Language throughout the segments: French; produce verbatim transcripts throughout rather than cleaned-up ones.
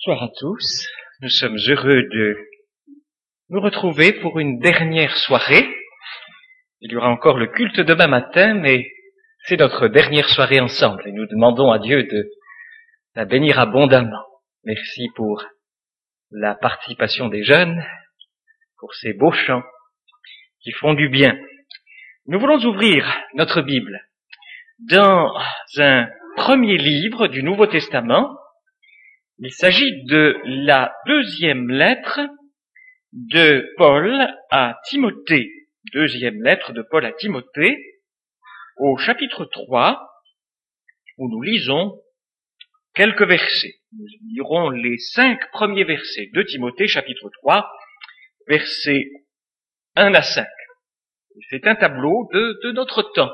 Bonsoir à tous. Nous sommes heureux de nous retrouver pour une dernière soirée. Il y aura encore le culte demain matin, mais c'est notre dernière soirée ensemble et nous demandons à Dieu de la bénir abondamment. Merci pour la participation des jeunes, pour ces beaux chants qui font du bien. Nous voulons ouvrir notre Bible dans un premier livre du Nouveau Testament. Il s'agit de la deuxième lettre de Paul à Timothée. Deuxième lettre de Paul à Timothée, au chapitre trois, où nous lisons quelques versets. Nous lirons les cinq premiers versets de Timothée, chapitre trois, versets un à cinq. C'est un tableau de, de notre temps.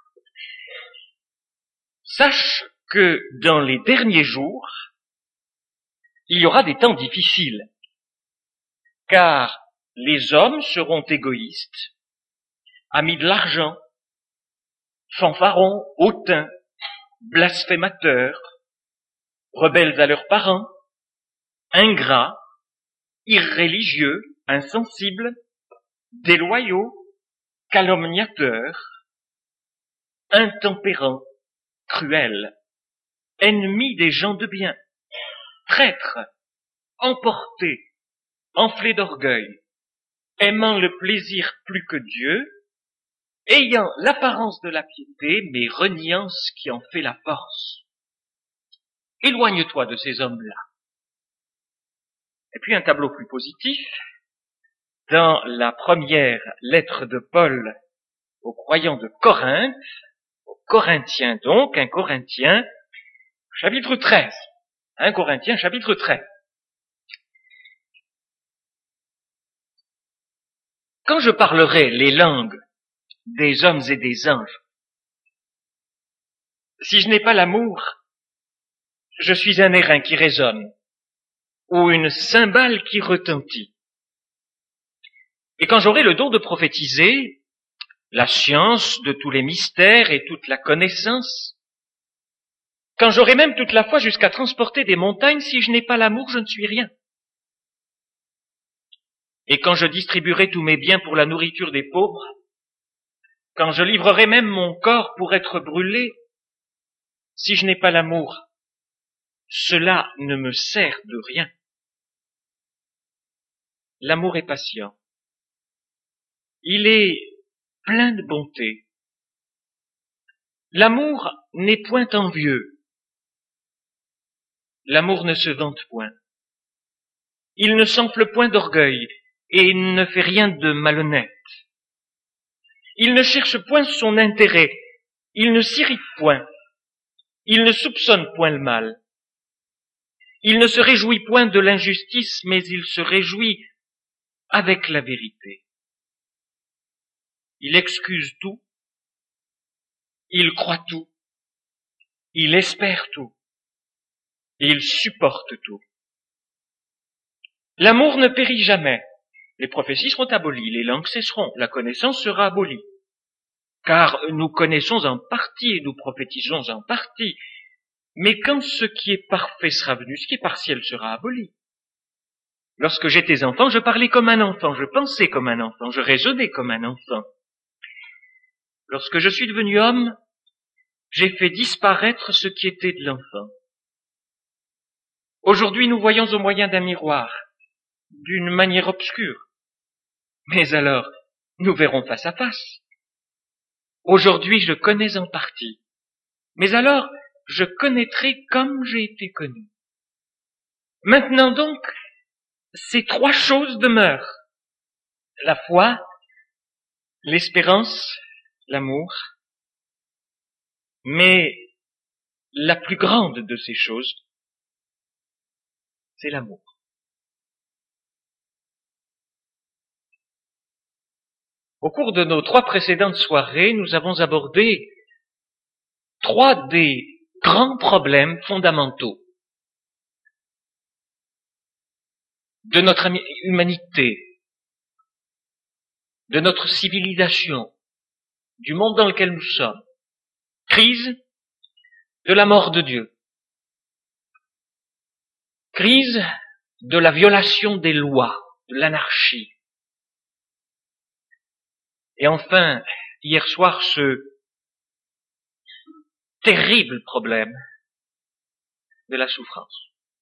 Sache que dans les derniers jours, il y aura des temps difficiles, car les hommes seront égoïstes, amis de l'argent, fanfarons, hautains, blasphémateurs, rebelles à leurs parents, ingrats, irréligieux, insensibles, déloyaux, calomniateurs, intempérants, cruels, ennemis des gens de bien, traîtres, emportés, enflés d'orgueil, aimant le plaisir plus que Dieu, ayant l'apparence de la piété, mais reniant ce qui en fait la force. Éloigne-toi de ces hommes-là. Et puis un tableau plus positif, dans la première lettre de Paul aux croyants de Corinthe, aux Corinthiens donc, un Corinthien, chapitre treize. Un Corinthien, chapitre treize. Quand je parlerai les langues des hommes et des anges, si je n'ai pas l'amour, je suis un airain qui résonne, ou une cymbale qui retentit. Et quand j'aurai le don de prophétiser, la science de tous les mystères et toute la connaissance, quand j'aurai même toute la foi jusqu'à transporter des montagnes, si je n'ai pas l'amour, je ne suis rien. Et quand je distribuerai tous mes biens pour la nourriture des pauvres, quand je livrerai même mon corps pour être brûlé, si je n'ai pas l'amour, cela ne me sert de rien. L'amour est patient. Il est plein de bonté. L'amour n'est point envieux. L'amour ne se vante point. Il ne s'enfle point d'orgueil et il ne fait rien de malhonnête. Il ne cherche point son intérêt. Il ne s'irrite point. Il ne soupçonne point le mal. Il ne se réjouit point de l'injustice, mais il se réjouit avec la vérité. Il excuse tout. Il croit tout. Il espère tout. Et il supporte tout. L'amour ne périt jamais. Les prophéties seront abolies, les langues cesseront, la connaissance sera abolie. Car nous connaissons en partie et nous prophétisons en partie. Mais quand ce qui est parfait sera venu, ce qui est partiel sera aboli. Lorsque j'étais enfant, je parlais comme un enfant, je pensais comme un enfant, je raisonnais comme un enfant. Lorsque je suis devenu homme, j'ai fait disparaître ce qui était de l'enfant. Aujourd'hui, nous voyons au moyen d'un miroir, d'une manière obscure. Mais alors, nous verrons face à face. Aujourd'hui, je connais en partie. Mais alors, je connaîtrai comme j'ai été connu. Maintenant donc, ces trois choses demeurent. La foi, l'espérance, l'amour. Mais la plus grande de ces choses, c'est l'amour. Au cours de nos trois précédentes soirées, nous avons abordé trois des grands problèmes fondamentaux de notre humanité, de notre civilisation, du monde dans lequel nous sommes. Crise de la mort de Dieu. crise de la violation des lois, de l'anarchie. Et enfin, hier soir, ce terrible problème de la souffrance.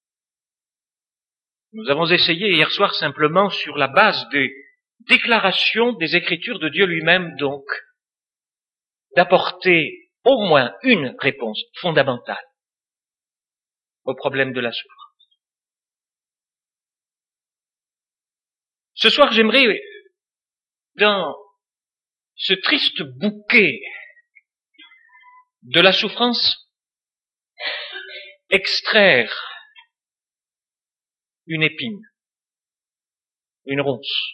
Nous avons essayé hier soir simplement sur la base des déclarations des Écritures de Dieu lui-même, donc, d'apporter au moins une réponse fondamentale au problème de la souffrance. Ce soir, j'aimerais, dans ce triste bouquet de la souffrance, extraire une épine, une ronce,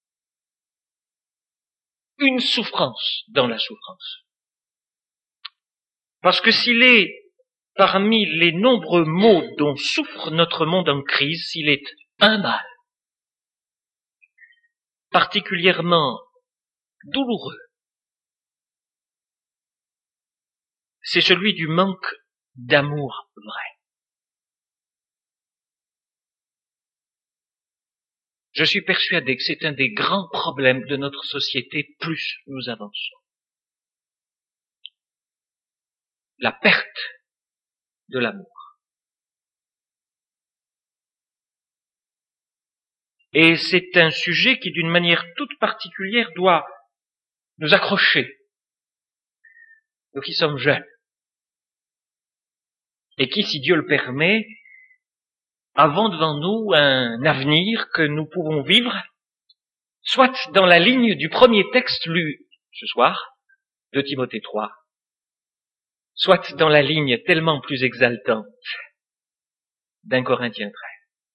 une souffrance dans la souffrance. Parce que s'il est parmi les nombreux maux dont souffre notre monde en crise, s'il est un mal particulièrement douloureux, c'est celui du manque d'amour vrai. Je suis persuadé que c'est un des grands problèmes de notre société plus nous avançons. La perte de l'amour. Et c'est un sujet qui, d'une manière toute particulière, doit nous accrocher. Nous qui sommes jeunes. Et qui, si Dieu le permet, avons devant nous un avenir que nous pouvons vivre, soit dans la ligne du premier texte lu ce soir, de Timothée trois, soit dans la ligne tellement plus exaltante d'un Corinthiens treize.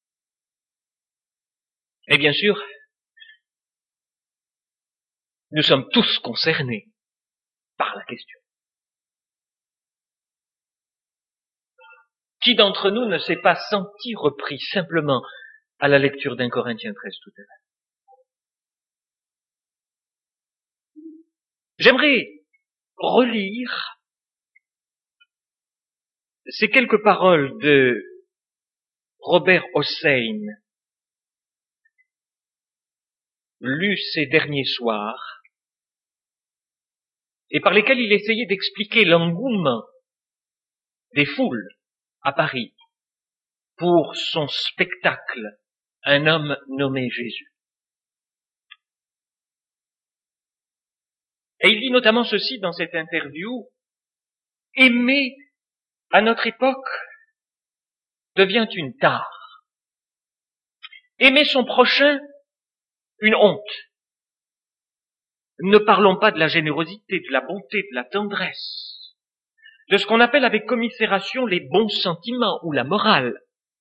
Et bien sûr, nous sommes tous concernés par la question. Qui d'entre nous ne s'est pas senti repris simplement à la lecture d'un Corinthiens treize tout à l'heure? J'aimerais relire ces quelques paroles de Robert Hossein, lues ces derniers soirs, et par lesquelles il essayait d'expliquer l'engouement des foules à Paris pour son spectacle, Un homme nommé Jésus. Et il dit notamment ceci dans cette interview: aimer à notre époque devient une tare. Aimer son prochain, une honte. Ne parlons pas de la générosité, de la bonté, de la tendresse, de ce qu'on appelle avec commisération les bons sentiments ou la morale.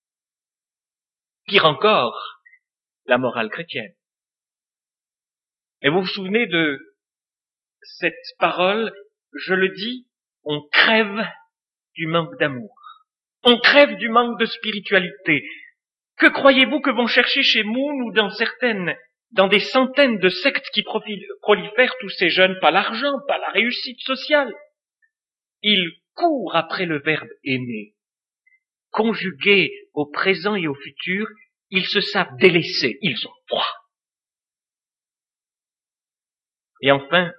Pire encore, la morale chrétienne. Et vous vous souvenez de cette parole, je le dis, on crève du manque d'amour. On crève du manque de spiritualité. Que croyez-vous que vont chercher chez Moon ou dans certaines, dans des centaines de sectes qui prolifèrent tous ces jeunes? Pas l'argent, pas la réussite sociale. Ils courent après le verbe aimer. Conjugués au présent et au futur, ils se savent délaissés, ils ont froid. Et enfin,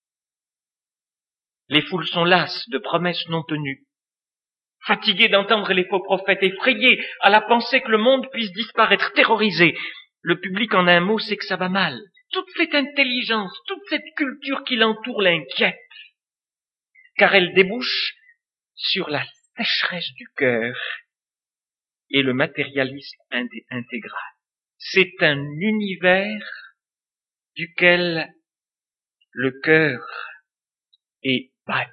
les foules sont lasses de promesses non tenues, fatiguées d'entendre les faux prophètes, effrayées à la pensée que le monde puisse disparaître, terrorisées. Le public, en un mot, sait que ça va mal. Toute cette intelligence, toute cette culture qui l'entoure l'inquiète, car elle débouche sur la sécheresse du cœur et le matérialisme intégral. C'est un univers duquel le cœur est banni.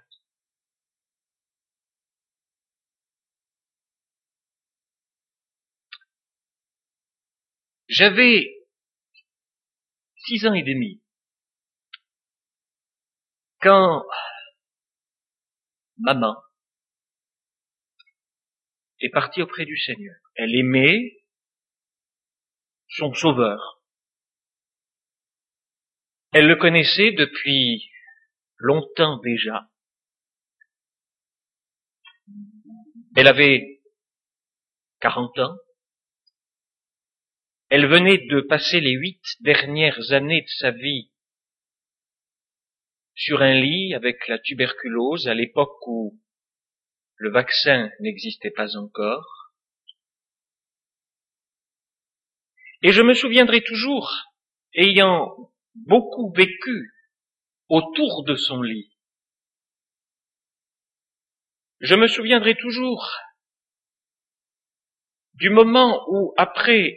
J'avais six ans et demi quand maman est partie auprès du Seigneur. Elle aimait son Sauveur. Elle le connaissait depuis longtemps déjà. Elle avait quarante ans, Elle venait de passer les huit dernières années de sa vie sur un lit avec la tuberculose à l'époque où le vaccin n'existait pas encore. Et je me souviendrai toujours, ayant beaucoup vécu autour de son lit, je me souviendrai toujours du moment où, après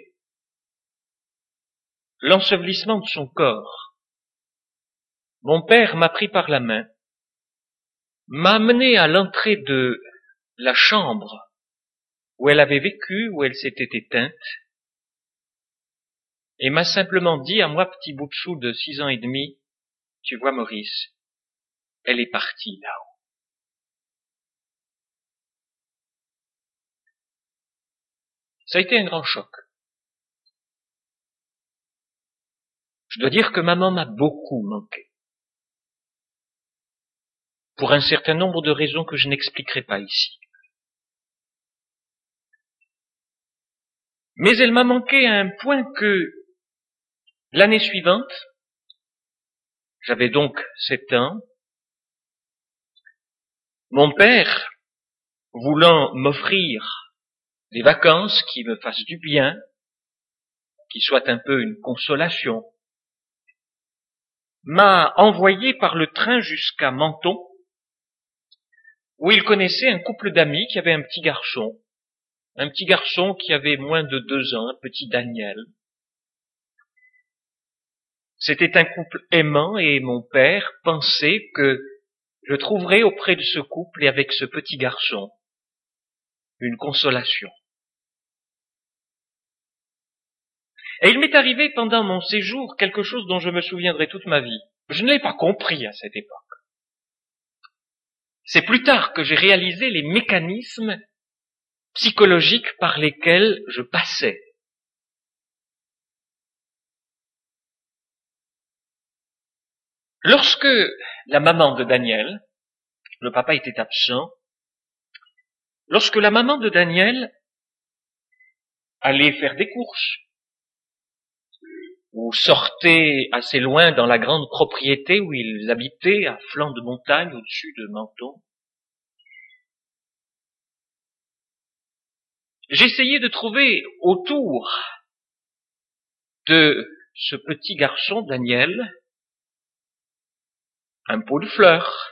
l'ensevelissement de son corps, mon père m'a pris par la main, m'a amené à l'entrée de la chambre où elle avait vécu, où elle s'était éteinte, et m'a simplement dit à moi, petit bout de chou de six ans et demi, tu vois Maurice, elle est partie là-haut. Ça a été un grand choc. Je dois dire que maman m'a beaucoup manqué. Pour un certain nombre de raisons que je n'expliquerai pas ici. Mais elle m'a manqué à un point que l'année suivante, j'avais donc sept ans, mon père, voulant m'offrir des vacances qui me fassent du bien, qui soient un peu une consolation, m'a envoyé par le train jusqu'à Menton, où il connaissait un couple d'amis qui avait un petit garçon, un petit garçon qui avait moins de deux ans, un petit Daniel. C'était un couple aimant et mon père pensait que je trouverais auprès de ce couple et avec ce petit garçon une consolation. Et il m'est arrivé pendant mon séjour quelque chose dont je me souviendrai toute ma vie. Je ne l'ai pas compris à cette époque. C'est plus tard que j'ai réalisé les mécanismes psychologiques par lesquels je passais. Lorsque la maman de Daniel, le papa était absent, lorsque la maman de Daniel allait faire des courses, ou sortait assez loin dans la grande propriété où ils habitaient, à flanc de montagne au-dessus de Menton, j'essayais de trouver autour de ce petit garçon, Daniel, un pot de fleurs,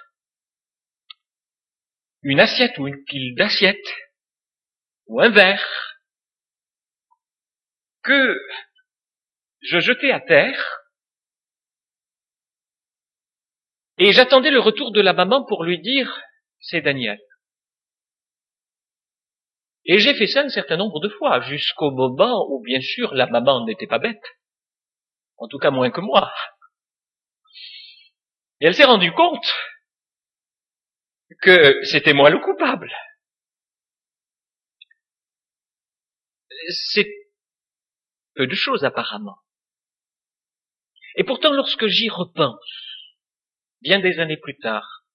une assiette ou une pile d'assiettes, ou un verre, que je jetais à terre, et j'attendais le retour de la maman pour lui dire « c'est Daniel ». Et j'ai fait ça un certain nombre de fois, jusqu'au moment où, bien sûr, la maman n'était pas bête. En tout cas, moins que moi. Et elle s'est rendue compte que c'était moi le coupable. C'est peu de choses, apparemment. Et pourtant, lorsque j'y repense, bien des années plus tard,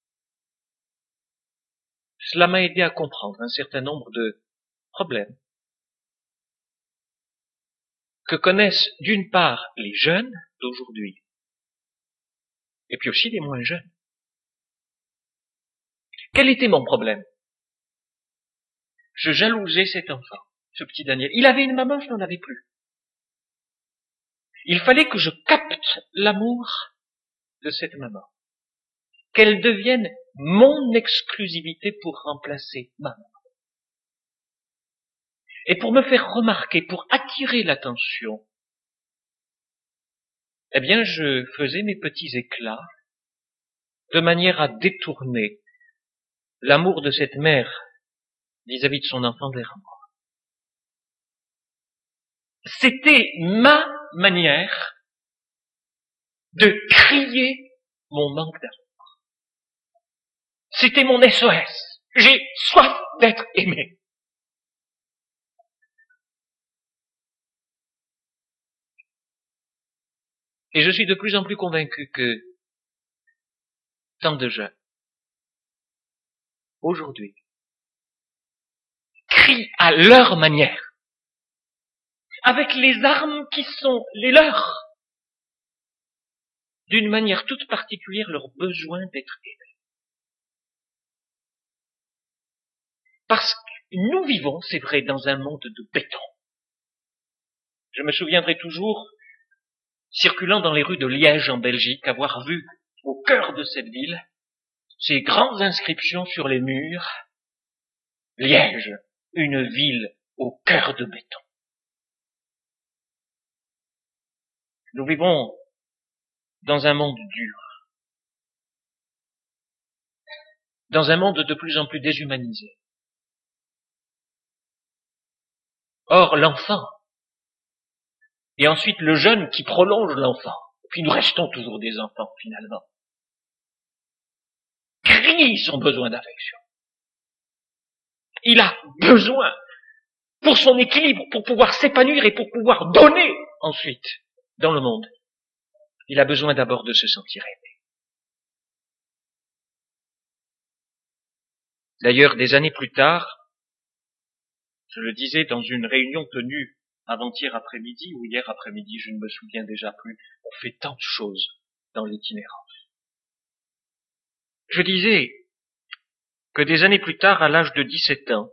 cela m'a aidé à comprendre un certain nombre de problèmes que connaissent d'une part les jeunes d'aujourd'hui, et puis aussi les moins jeunes. Quel était mon problème? Je jalousais cet enfant, ce petit Daniel. Il avait une maman, je n'en avais plus. Il fallait que je capte l'amour de cette maman, qu'elle devienne mon exclusivité pour remplacer ma maman. Et pour me faire remarquer, pour attirer l'attention, eh bien, je faisais mes petits éclats de manière à détourner l'amour de cette mère vis-à-vis de son enfant vers moi. C'était ma manière de crier mon manque d'amour. C'était mon S O S. J'ai soif d'être aimé. Et je suis de plus en plus convaincu que tant de jeunes, aujourd'hui, crient à leur manière, avec les armes qui sont les leurs, d'une manière toute particulière leur besoin d'être aimés. Parce que nous vivons, c'est vrai, dans un monde de béton. Je me souviendrai toujours, circulant dans les rues de Liège en Belgique, avoir vu au cœur de cette ville ces grandes inscriptions sur les murs. Liège, une ville au cœur de béton. Nous vivons dans un monde dur, dans un monde de plus en plus déshumanisé. Or, l'enfant, et ensuite le jeune qui prolonge l'enfant, puis nous restons toujours des enfants finalement, crie son besoin d'affection. Il a besoin, pour son équilibre, pour pouvoir s'épanouir et pour pouvoir donner ensuite dans le monde, il a besoin d'abord de se sentir aimé. D'ailleurs, des années plus tard, je le disais dans une réunion tenue avant-hier après-midi ou hier après-midi, je ne me souviens déjà plus, on fait tant de choses dans l'itinérance. Je disais que des années plus tard, à l'âge de dix-sept ans,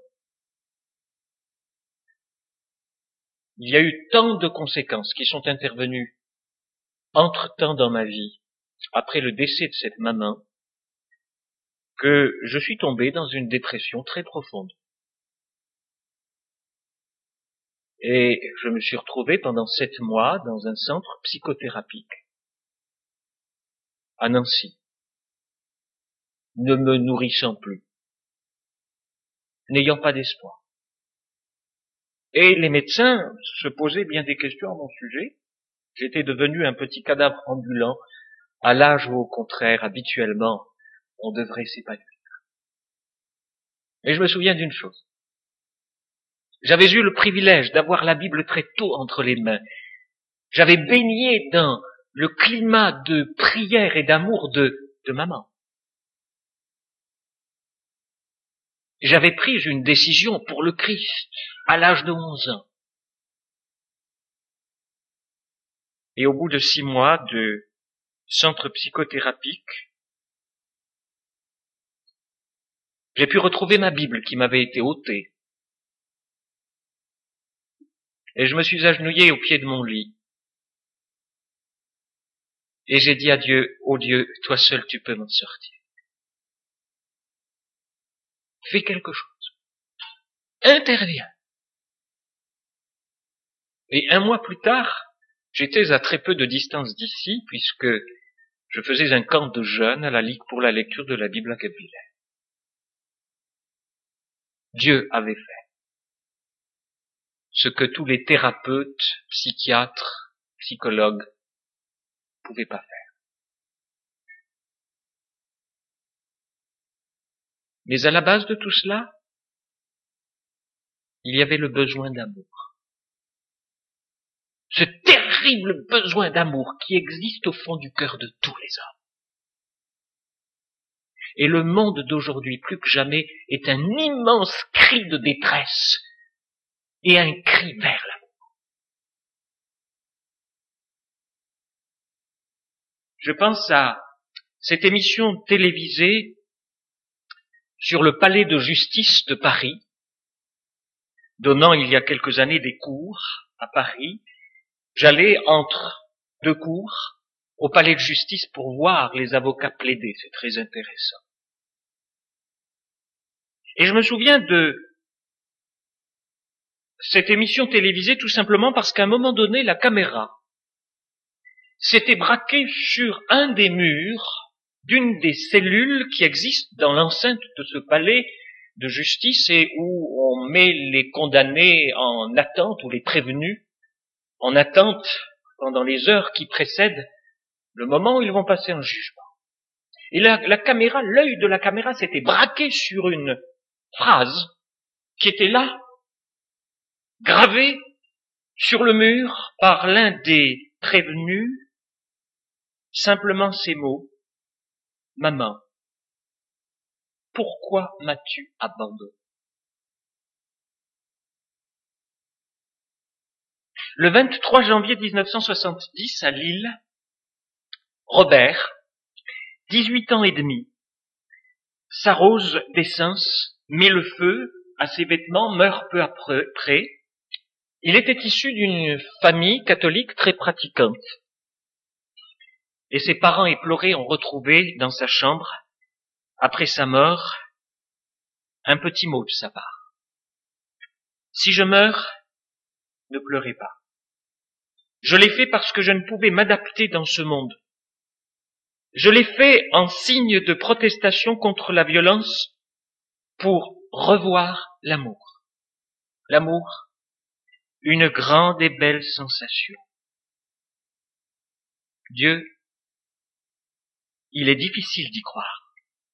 il y a eu tant de conséquences qui sont intervenues entre-temps dans ma vie, après le décès de cette maman, que je suis tombé dans une dépression très profonde. Et je me suis retrouvé pendant sept mois dans un centre psychothérapique à Nancy, ne me nourrissant plus, n'ayant pas d'espoir. Et les médecins se posaient bien des questions à mon sujet. J'étais devenu un petit cadavre ambulant, à l'âge où, au contraire, habituellement, on devrait s'épanouir. Et je me souviens d'une chose. J'avais eu le privilège d'avoir la Bible très tôt entre les mains. J'avais baigné dans le climat de prière et d'amour de, de maman. J'avais pris une décision pour le Christ à l'âge de onze ans. Et au bout de six mois de centre psychothérapique, j'ai pu retrouver ma Bible qui m'avait été ôtée. Et je me suis agenouillé au pied de mon lit. Et j'ai dit à Dieu, ô Dieu, toi seul tu peux m'en sortir. Fais quelque chose. Interviens. Et un mois plus tard, j'étais à très peu de distance d'ici, puisque je faisais un camp de jeunes à la Ligue pour la lecture de la Bible à Guebwiller. Dieu avait fait ce que tous les thérapeutes, psychiatres, psychologues ne pouvaient pas faire. Mais à la base de tout cela, il y avait le besoin d'amour. Ce terrible besoin d'amour qui existe au fond du cœur de tous les hommes. Et le monde d'aujourd'hui, plus que jamais, est un immense cri de détresse et un cri vers l'amour. Je pense à cette émission télévisée sur le palais de justice de Paris, donnant il y a quelques années des cours à Paris. J'allais entre deux cours au palais de justice pour voir les avocats plaider, c'est très intéressant. Et je me souviens de cette émission télévisée tout simplement parce qu'à un moment donné, la caméra s'était braquée sur un des murs d'une des cellules qui existent dans l'enceinte de ce palais de justice et où on met les condamnés en attente ou les prévenus en attente pendant les heures qui précèdent le moment où ils vont passer en jugement. Et la, la caméra, l'œil de la caméra s'était braqué sur une phrase qui était là, gravée sur le mur par l'un des prévenus, simplement ces mots, « Maman, pourquoi m'as-tu abandonné ?» Le vingt-trois janvier mille neuf cent soixante-dix, à Lille, Robert, dix-huit ans et demi, s'arrose d'essence, met le feu à ses vêtements, meurt peu après. Il était issu d'une famille catholique très pratiquante. Et ses parents éplorés ont retrouvé dans sa chambre, après sa mort, un petit mot de sa part. Si je meurs, ne pleurez pas. Je l'ai fait parce que je ne pouvais m'adapter dans ce monde. Je l'ai fait en signe de protestation contre la violence pour revoir l'amour. L'amour, une grande et belle sensation. Dieu, il est difficile d'y croire,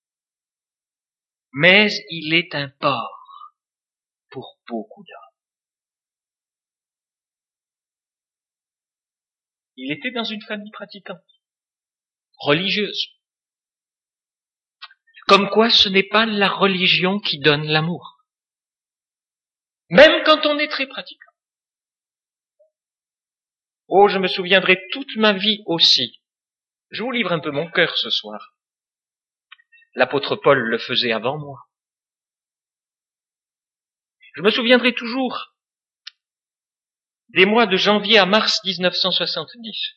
mais il est un port pour beaucoup d'hommes. Il était dans une famille pratiquante, religieuse. Comme quoi ce n'est pas la religion qui donne l'amour, même quand on est très pratiquant. Oh, je me souviendrai toute ma vie aussi. Je vous livre un peu mon cœur ce soir. L'apôtre Paul le faisait avant moi. Je me souviendrai toujours des mois de janvier à mars mille neuf cent soixante-dix.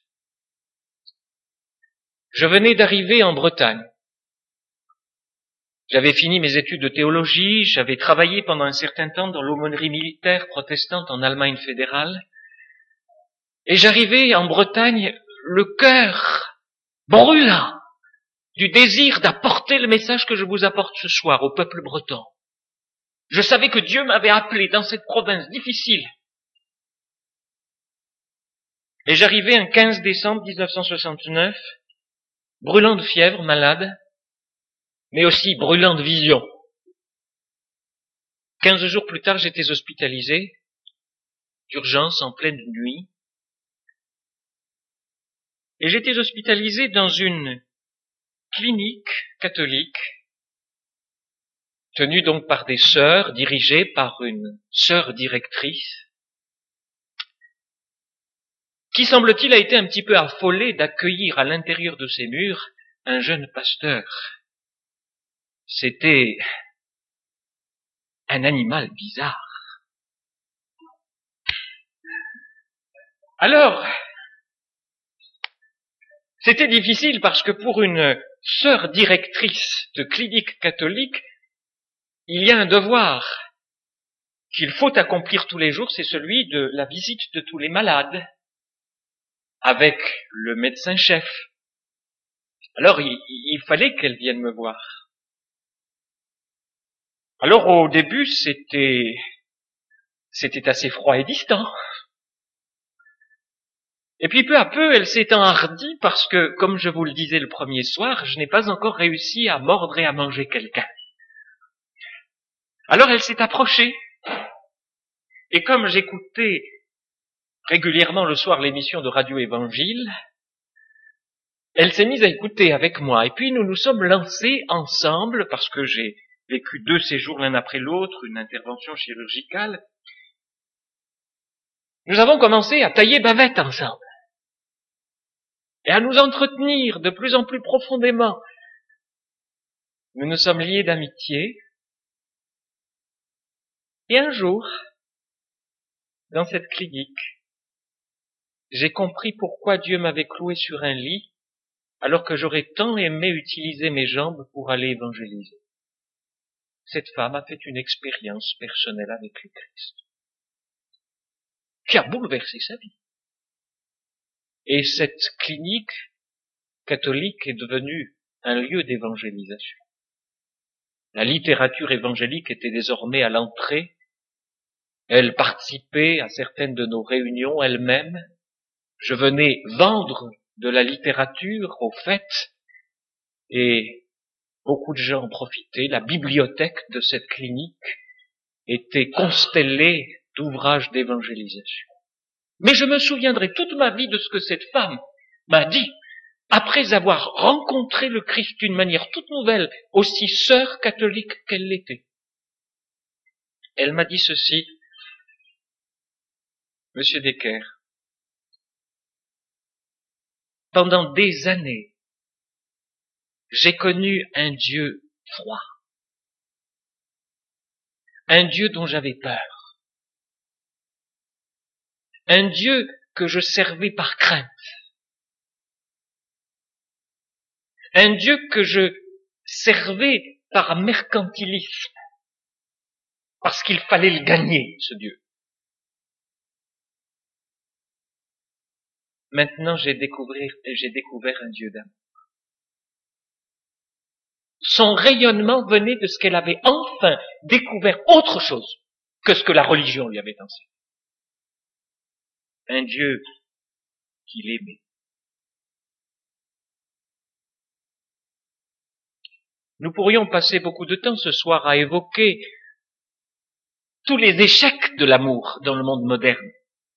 Je venais d'arriver en Bretagne. J'avais fini mes études de théologie, j'avais travaillé pendant un certain temps dans l'aumônerie militaire protestante en Allemagne fédérale, et j'arrivais en Bretagne le cœur brûlant du désir d'apporter le message que je vous apporte ce soir au peuple breton. Je savais que Dieu m'avait appelé dans cette province difficile. Et j'arrivais un quinze décembre mille neuf cent soixante-neuf, brûlant de fièvre, malade, mais aussi brûlant de vision. Quinze jours plus tard, j'étais hospitalisé, d'urgence en pleine nuit. Et j'étais hospitalisé dans une clinique catholique, tenue donc par des sœurs, dirigée par une sœur directrice, qui, semble-t-il, a été un petit peu affolée d'accueillir à l'intérieur de ses murs un jeune pasteur. C'était un animal bizarre. Alors, c'était difficile parce que pour une sœur directrice de clinique catholique, il y a un devoir qu'il faut accomplir tous les jours, c'est celui de la visite de tous les malades, avec le médecin-chef. Alors, il, il fallait qu'elle vienne me voir. Alors, au début, c'était, c'était assez froid et distant. Et puis, peu à peu, elle s'est enhardie parce que, comme je vous le disais le premier soir, je n'ai pas encore réussi à mordre et à manger quelqu'un. Alors, elle s'est approchée. Et comme j'écoutais régulièrement le soir l'émission de Radio Évangile, elle s'est mise à écouter avec moi. Et puis nous nous sommes lancés ensemble, parce que j'ai vécu deux séjours l'un après l'autre, une intervention chirurgicale. Nous avons commencé à tailler bavette ensemble. Et à nous entretenir de plus en plus profondément. Nous nous sommes liés d'amitié. Et un jour, dans cette clinique, j'ai compris pourquoi Dieu m'avait cloué sur un lit alors que j'aurais tant aimé utiliser mes jambes pour aller évangéliser. Cette femme a fait une expérience personnelle avec le Christ qui a bouleversé sa vie. Et cette clinique catholique est devenue un lieu d'évangélisation. La littérature évangélique était désormais à l'entrée. Elle participait à certaines de nos réunions elle-même. Je venais vendre de la littérature aux fêtes et beaucoup de gens en profitaient. La bibliothèque de cette clinique était constellée d'ouvrages d'évangélisation. Mais je me souviendrai toute ma vie de ce que cette femme m'a dit après avoir rencontré le Christ d'une manière toute nouvelle, aussi sœur catholique qu'elle l'était. Elle m'a dit ceci: Monsieur Decker, pendant des années, j'ai connu un Dieu froid. Un Dieu dont j'avais peur. Un Dieu que je servais par crainte. Un Dieu que je servais par mercantilisme. Parce qu'il fallait le gagner, ce Dieu. Maintenant, j'ai découvert, j'ai découvert un Dieu d'amour. Son rayonnement venait de ce qu'elle avait enfin découvert autre chose que ce que la religion lui avait enseigné. Un Dieu qu'il aimait. Nous pourrions passer beaucoup de temps ce soir à évoquer tous les échecs de l'amour dans le monde moderne.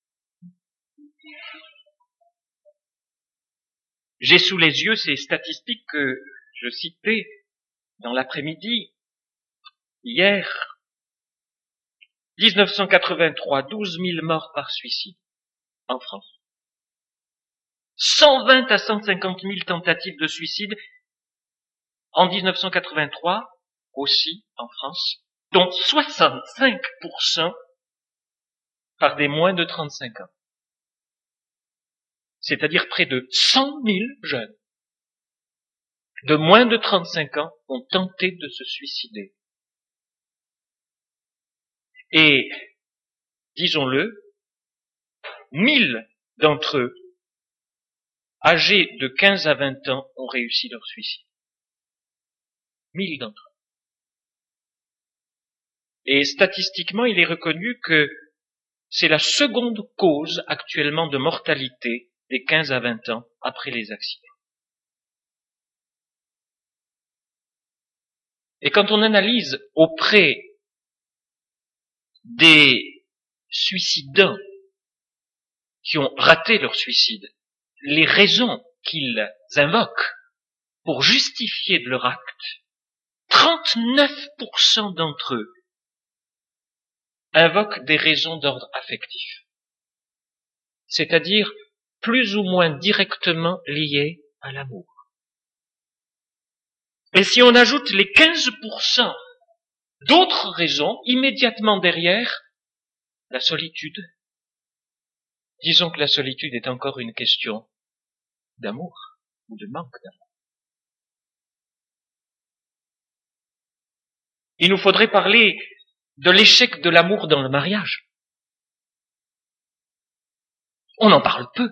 J'ai sous les yeux ces statistiques que je citais dans l'après-midi, hier. dix-neuf cent quatre-vingt-trois, douze mille morts par suicide en France. cent vingt à cent cinquante mille tentatives de suicide en dix-neuf cent quatre-vingt-trois, aussi en France, dont soixante-cinq pour cent par des moins de trente-cinq ans. C'est-à-dire près de cent mille jeunes de moins de trente-cinq ans ont tenté de se suicider. Et, disons-le, mille d'entre eux, âgés de quinze à vingt ans, ont réussi leur suicide. Mille d'entre eux. Et statistiquement, il est reconnu que c'est la seconde cause actuellement de mortalité des quinze à vingt ans après les accidents. Et quand on analyse auprès des suicidants qui ont raté leur suicide, les raisons qu'ils invoquent pour justifier de leur acte, trente-neuf pour cent d'entre eux invoquent des raisons d'ordre affectif, c'est-à-dire plus ou moins directement liées à l'amour. Et si on ajoute les quinze pour cent d'autres raisons, immédiatement derrière, la solitude. Disons que la solitude est encore une question d'amour ou de manque d'amour. Il nous faudrait parler de l'échec de l'amour dans le mariage. On en parle peu.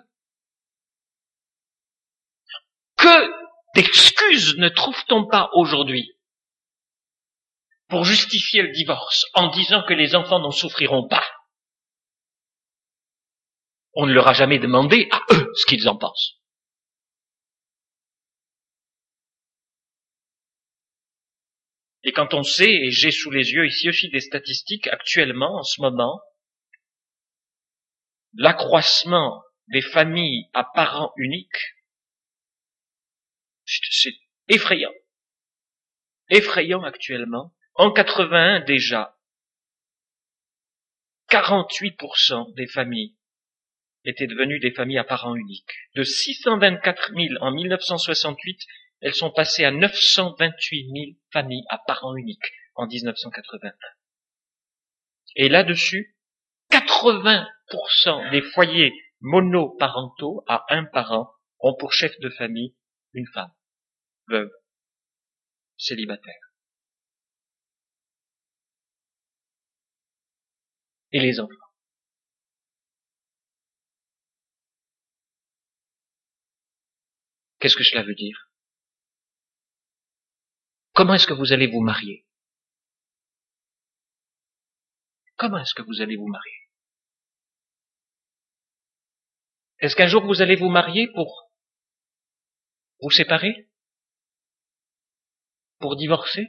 Que d'excuses ne trouve-t-on pas aujourd'hui pour justifier le divorce en disant que les enfants n'en souffriront pas? On ne leur a jamais demandé à eux ce qu'ils en pensent. Et quand on sait, et j'ai sous les yeux ici aussi des statistiques actuellement, en ce moment, l'accroissement des familles à parents uniques, c'est effrayant. Effrayant actuellement. En quatre-vingt-un déjà, quarante-huit pour cent des familles étaient devenues des familles à parents uniques. De six cent vingt-quatre mille en mille neuf cent soixante-huit, elles sont passées à neuf cent vingt-huit mille familles à parents uniques en dix-neuf cent quatre-vingt-un. Et là-dessus, quatre-vingts pour cent des foyers monoparentaux à un parent ont pour chef de famille une femme, veuve, célibataire. Et les enfants. Qu'est-ce que cela veut dire? Comment est-ce que vous allez vous marier? Comment est-ce que vous allez vous marier? Est-ce qu'un jour vous allez vous marier pour vous séparer? Pour divorcer?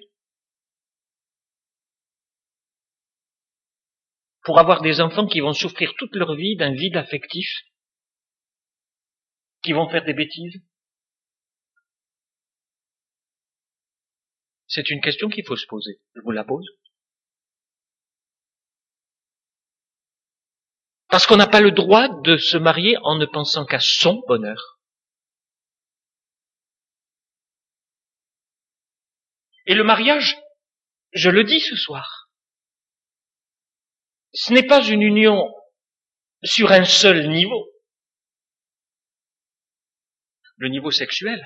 Pour avoir des enfants qui vont souffrir toute leur vie d'un vide affectif? Qui vont faire des bêtises? C'est une question qu'il faut se poser. Je vous la pose. Parce qu'on n'a pas le droit de se marier en ne pensant qu'à son bonheur. Et le mariage, je le dis ce soir, ce n'est pas une union sur un seul niveau, le niveau sexuel.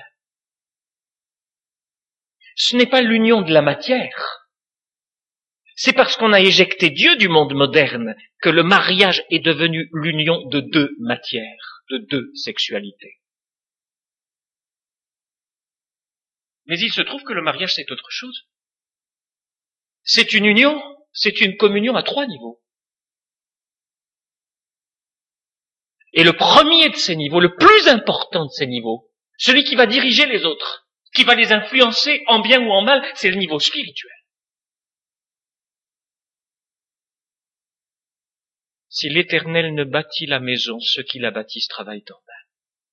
Ce n'est pas l'union de la matière. C'est parce qu'on a éjecté Dieu du monde moderne que le mariage est devenu l'union de deux matières, de deux sexualités. Mais il se trouve que le mariage, c'est autre chose. C'est une union, c'est une communion à trois niveaux. Et le premier de ces niveaux, le plus important de ces niveaux, celui qui va diriger les autres, qui va les influencer en bien ou en mal, c'est le niveau spirituel. Si l'Éternel ne bâtit la maison, ceux qui la bâtissent travaillent en vain.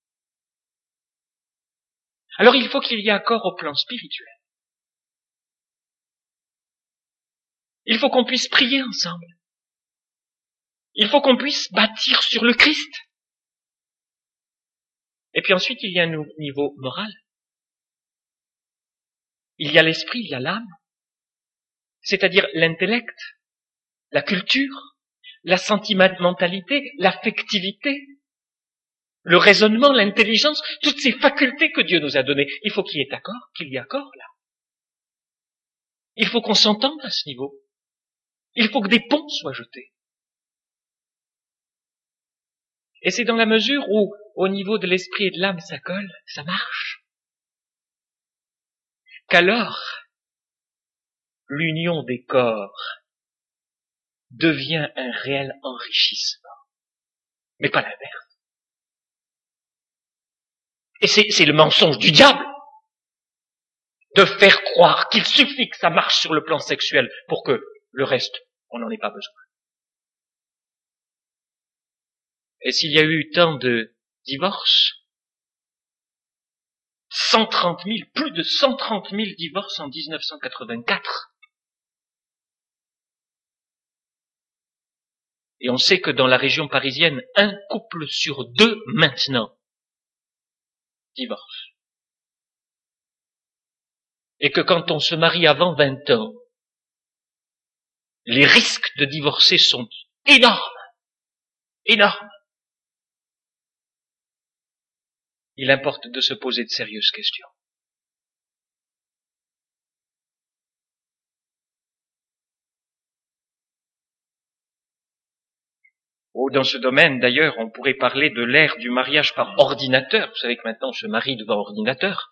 Alors il faut qu'il y ait accord au plan spirituel. Il faut qu'on puisse prier ensemble. Il faut qu'on puisse bâtir sur le Christ. Et puis ensuite, il y a un niveau moral. Il y a l'esprit, il y a l'âme. C'est-à-dire l'intellect, la culture, la sentimentalité, l'affectivité, le raisonnement, l'intelligence, toutes ces facultés que Dieu nous a données. Il faut qu'il y ait accord, qu'il y ait accord là. Il faut qu'on s'entende à ce niveau. Il faut que des ponts soient jetés. Et c'est dans la mesure où, au niveau de l'esprit et de l'âme, ça colle, ça marche, qu'alors, l'union des corps devient un réel enrichissement, mais pas l'inverse. Et c'est, c'est le mensonge du diable de faire croire qu'il suffit que ça marche sur le plan sexuel pour que le reste, on n'en ait pas besoin. Et s'il y a eu tant de divorces, cent trente mille, plus de cent trente mille divorces en dix-neuf cent quatre-vingt-quatre. Et on sait que dans la région parisienne, un couple sur deux maintenant divorce. Et que quand on se marie avant vingt ans, les risques de divorcer sont énormes, énormes. Il importe de se poser de sérieuses questions. Oh, dans ce domaine, d'ailleurs, on pourrait parler de l'ère du mariage par ordinateur. Vous savez que maintenant on se marie devant ordinateur.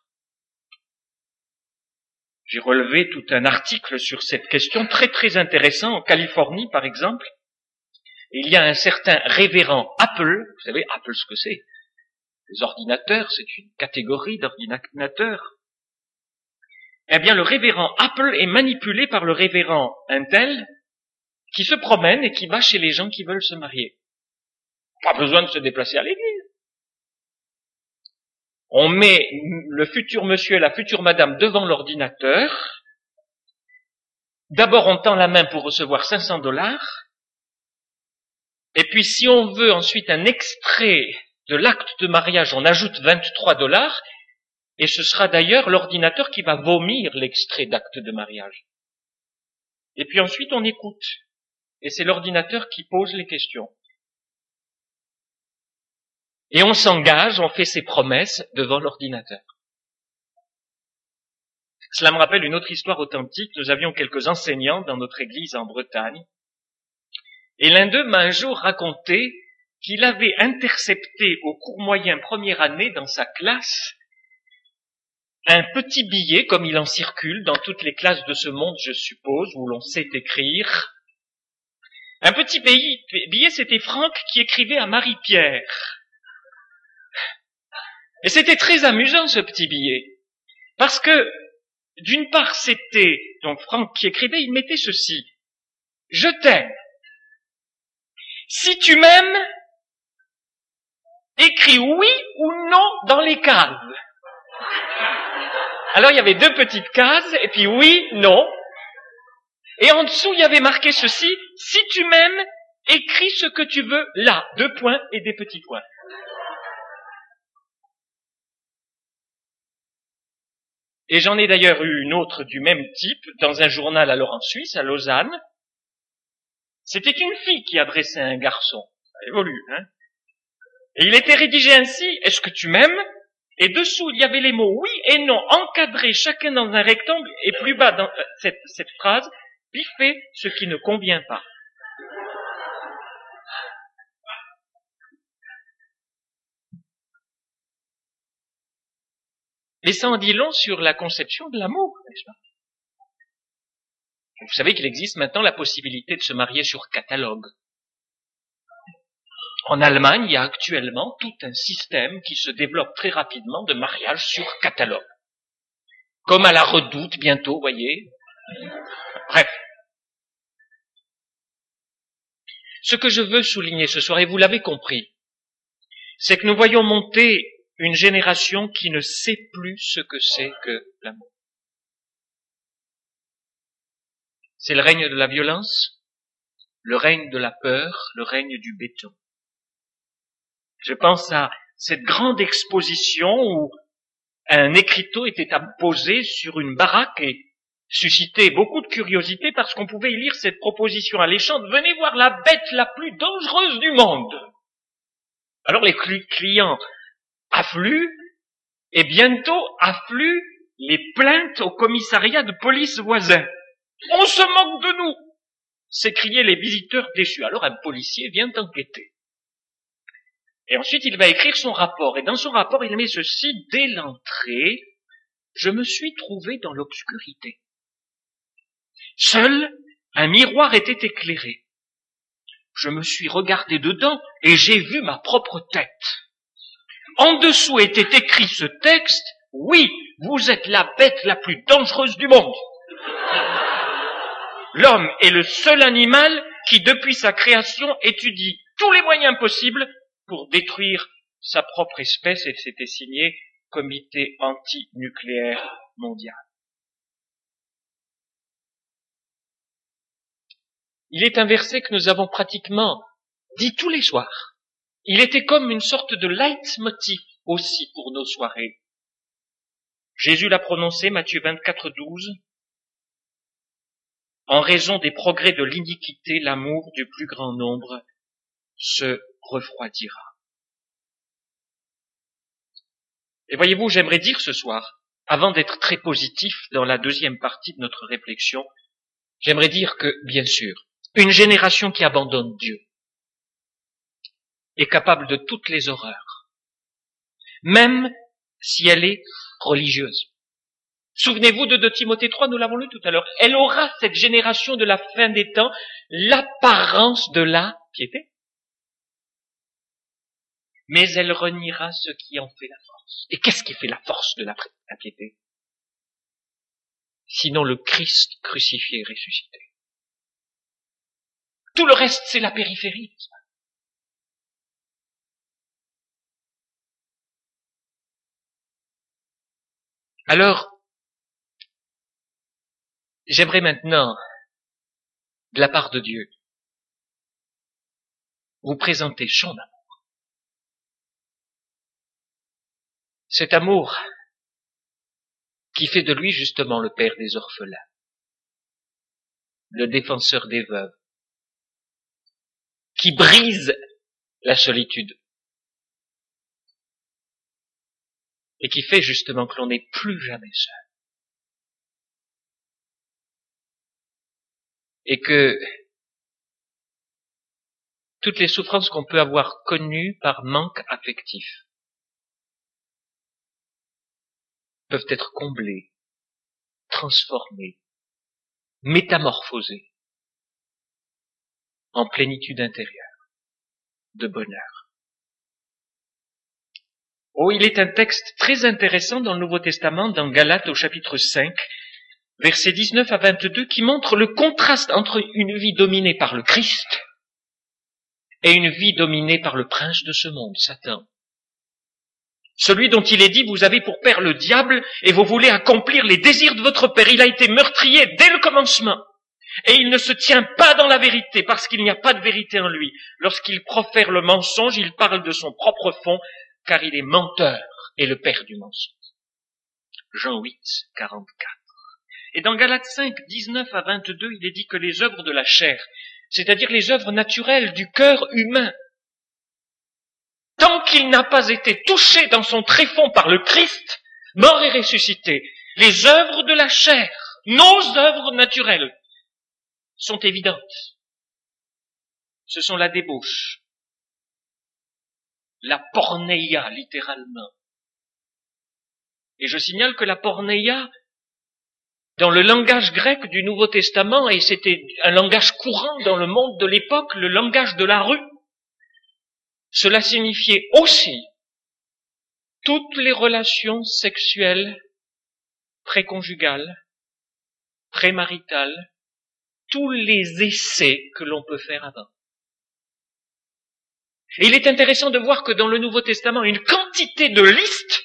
J'ai relevé tout un article sur cette question très très intéressant en Californie, par exemple. Il y a un certain révérend Apple. Vous savez, Apple, ce que c'est? Les ordinateurs, c'est une catégorie d'ordinateurs. Eh bien, le révérend Apple est manipulé par le révérend Intel, qui se promène et qui va chez les gens qui veulent se marier. Pas besoin de se déplacer à l'église. On met le futur monsieur et la future madame devant l'ordinateur. D'abord, on tend la main pour recevoir cinq cents dollars. Et puis, si on veut ensuite un extrait de l'acte de mariage, on ajoute vingt-trois dollars. Et ce sera d'ailleurs l'ordinateur qui va vomir l'extrait d'acte de mariage. Et puis ensuite, on écoute. Et c'est l'ordinateur qui pose les questions. Et on s'engage, on fait ses promesses devant l'ordinateur. Cela me rappelle une autre histoire authentique. Nous avions quelques enseignants dans notre église en Bretagne. Et l'un d'eux m'a un jour raconté qu'il avait intercepté au cours moyen première année dans sa classe un petit billet, comme il en circule dans toutes les classes de ce monde, je suppose, où l'on sait écrire. Un petit billet, c'était Franck qui écrivait à Marie-Pierre. Et c'était très amusant, ce petit billet. Parce que, d'une part, c'était, donc Franck qui écrivait, il mettait ceci. Je t'aime. Si tu m'aimes, écris oui ou non dans les cases. Alors il y avait deux petites cases, et puis oui, non. Et en dessous, il y avait marqué ceci, si tu m'aimes, écris ce que tu veux là, deux points et des petits points. Et j'en ai d'ailleurs eu une autre du même type dans un journal alors en Suisse, à Lausanne. C'était une fille qui adressait à un garçon. Ça évolue, hein. Et il était rédigé ainsi, est-ce que tu m'aimes? Et dessous, il y avait les mots oui et non, encadrés chacun dans un rectangle, et plus bas dans cette, cette phrase, piffez ce qui ne convient pas. Mais ça en dit long sur la conception de l'amour, n'est-ce pas? Vous savez qu'il existe maintenant la possibilité de se marier sur catalogue. En Allemagne, il y a actuellement tout un système qui se développe très rapidement de mariage sur catalogue. Comme à la Redoute bientôt, vous voyez. Bref. Ce que je veux souligner ce soir, et vous l'avez compris, c'est que nous voyons monter une génération qui ne sait plus ce que c'est que l'amour. C'est le règne de la violence, le règne de la peur, le règne du béton. Je pense à cette grande exposition où un écriteau était apposé sur une baraque et suscitait beaucoup de curiosité parce qu'on pouvait y lire cette proposition alléchante, venez voir la bête la plus dangereuse du monde. Alors les clients affluent et bientôt affluent les plaintes au commissariat de police voisin. On se moque de nous, s'écriaient les visiteurs déçus. Alors un policier vient enquêter. Et ensuite, il va écrire son rapport. Et dans son rapport, il met ceci, dès l'entrée, je me suis trouvé dans l'obscurité. Seul un miroir était éclairé. Je me suis regardé dedans et j'ai vu ma propre tête. En dessous était écrit ce texte, oui, vous êtes la bête la plus dangereuse du monde. L'homme est le seul animal qui, depuis sa création, étudie tous les moyens possibles pour détruire sa propre espèce, et c'était signé Comité antinucléaire mondial. Il est un verset que nous avons pratiquement dit tous les soirs. Il était comme une sorte de leitmotiv aussi pour nos soirées. Jésus l'a prononcé, Matthieu vingt-quatre, douze. En raison des progrès de l'iniquité, l'amour du plus grand nombre se refroidira. Et voyez-vous, j'aimerais dire ce soir, avant d'être très positif dans la deuxième partie de notre réflexion, j'aimerais dire que, bien sûr, une génération qui abandonne Dieu est capable de toutes les horreurs, même si elle est religieuse. Souvenez-vous de deux Timothée trois, nous l'avons lu tout à l'heure. Elle aura, cette génération de la fin des temps, l'apparence de la piété. Mais elle reniera ce qui en fait la force. Et qu'est-ce qui fait la force de la, la piété? Sinon le Christ crucifié et ressuscité. Tout le reste, c'est la périphérie. Alors, j'aimerais maintenant, de la part de Dieu, vous présenter son amour. Cet amour qui fait de lui justement le père des orphelins, le défenseur des veuves, qui brise la solitude et qui fait justement que l'on n'est plus jamais seul. Et que toutes les souffrances qu'on peut avoir connues par manque affectif peuvent être comblées, transformées, métamorphosées en plénitude intérieure, de bonheur. Oh, il est un texte très intéressant dans le Nouveau Testament, dans Galates au chapitre cinq, versets dix-neuf à vingt-deux, qui montre le contraste entre une vie dominée par le Christ et une vie dominée par le prince de ce monde, Satan. Celui dont il est dit, vous avez pour père le diable et vous voulez accomplir les désirs de votre père. Il a été meurtrier dès le commencement. Et il ne se tient pas dans la vérité parce qu'il n'y a pas de vérité en lui. Lorsqu'il profère le mensonge, il parle de son propre fond car il est menteur et le père du mensonge. Jean huit, quarante-quatre. Et dans Galates cinq, dix-neuf à vingt-deux, il est dit que les œuvres de la chair, c'est-à-dire les œuvres naturelles du cœur humain, tant qu'il n'a pas été touché dans son tréfonds par le Christ, mort et ressuscité, les œuvres de la chair, nos œuvres naturelles, sont évidentes. Ce sont la débauche, la porneia, littéralement. Et je signale que la porneia, dans le langage grec du Nouveau Testament, et c'était un langage courant dans le monde de l'époque, le langage de la rue, cela signifiait aussi toutes les relations sexuelles préconjugales, prémaritales, tous les essais que l'on peut faire avant. Et il est intéressant de voir que dans le Nouveau Testament, une quantité de listes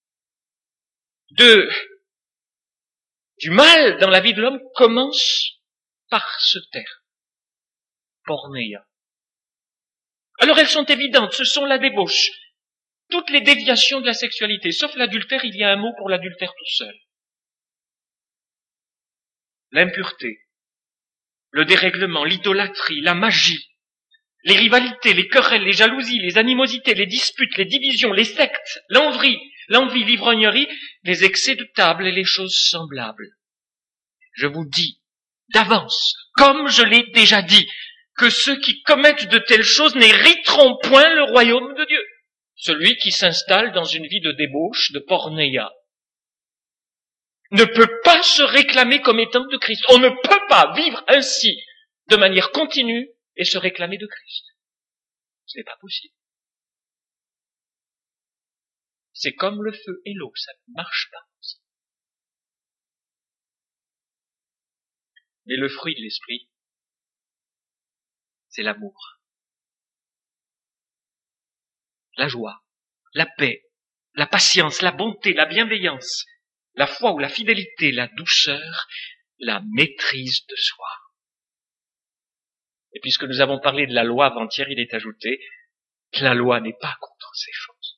de, du mal dans la vie de l'homme commence par ce terme, porneia. Alors elles sont évidentes, ce sont la débauche, toutes les déviations de la sexualité, sauf l'adultère, il y a un mot pour l'adultère tout seul. L'impureté, le dérèglement, l'idolâtrie, la magie, les rivalités, les querelles, les jalousies, les animosités, les disputes, les divisions, les sectes, l'envie, l'envie, l'ivrognerie, les excès de table et les choses semblables. Je vous dis d'avance, comme je l'ai déjà dit, que ceux qui commettent de telles choses n'hériteront point le royaume de Dieu. Celui qui s'installe dans une vie de débauche, de porneia, ne peut pas se réclamer comme étant de Christ. On ne peut pas vivre ainsi, de manière continue, et se réclamer de Christ. Ce n'est pas possible. C'est comme le feu et l'eau, ça ne marche pas. Mais le fruit de l'esprit, c'est l'amour, la joie, la paix, la patience, la bonté, la bienveillance, la foi ou la fidélité, la douceur, la maîtrise de soi. Et puisque nous avons parlé de la loi avant-hier, il est ajouté que la loi n'est pas contre ces choses.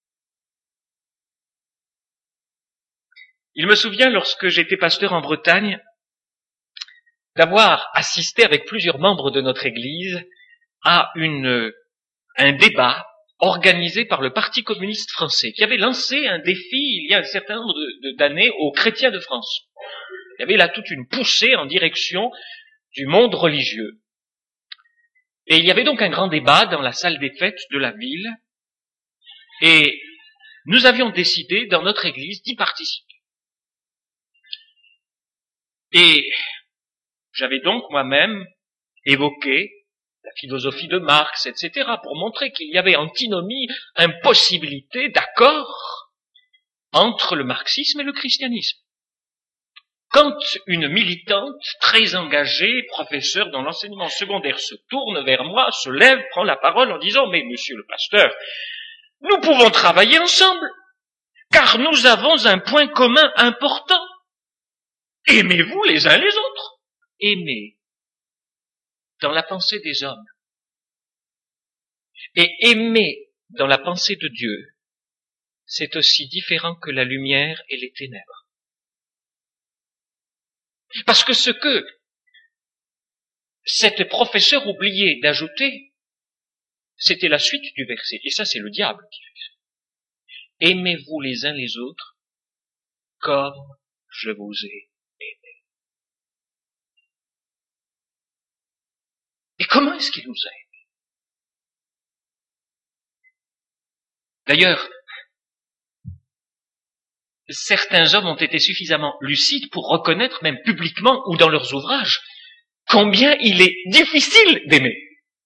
Il me souvient, lorsque j'étais pasteur en Bretagne, d'avoir assisté avec plusieurs membres de notre Église à une, un débat organisé par le Parti communiste français, qui avait lancé un défi il y a un certain nombre de, de, d'années aux chrétiens de France. Il y avait là toute une poussée en direction du monde religieux. Et il y avait donc un grand débat dans la salle des fêtes de la ville, et nous avions décidé dans notre Église d'y participer. Et j'avais donc moi-même évoqué la philosophie de Marx, et cetera, pour montrer qu'il y avait antinomie, impossibilité d'accord entre le marxisme et le christianisme. Quand une militante très engagée, professeure dans l'enseignement secondaire, se tourne vers moi, se lève, prend la parole en disant « Mais monsieur le pasteur, nous pouvons travailler ensemble, car nous avons un point commun important. Aimez-vous les uns les autres. Aimer dans la pensée des hommes et aimer dans la pensée de Dieu, c'est aussi différent que la lumière et les ténèbres. Parce que ce que cette professeure oubliait d'ajouter, c'était la suite du verset. Et ça, c'est le diable qui fait ça. Aimez-vous les uns les autres comme je vous ai aimé. Et comment est-ce qu'il nous aime? D'ailleurs, certains hommes ont été suffisamment lucides pour reconnaître, même publiquement ou dans leurs ouvrages, combien il est difficile d'aimer.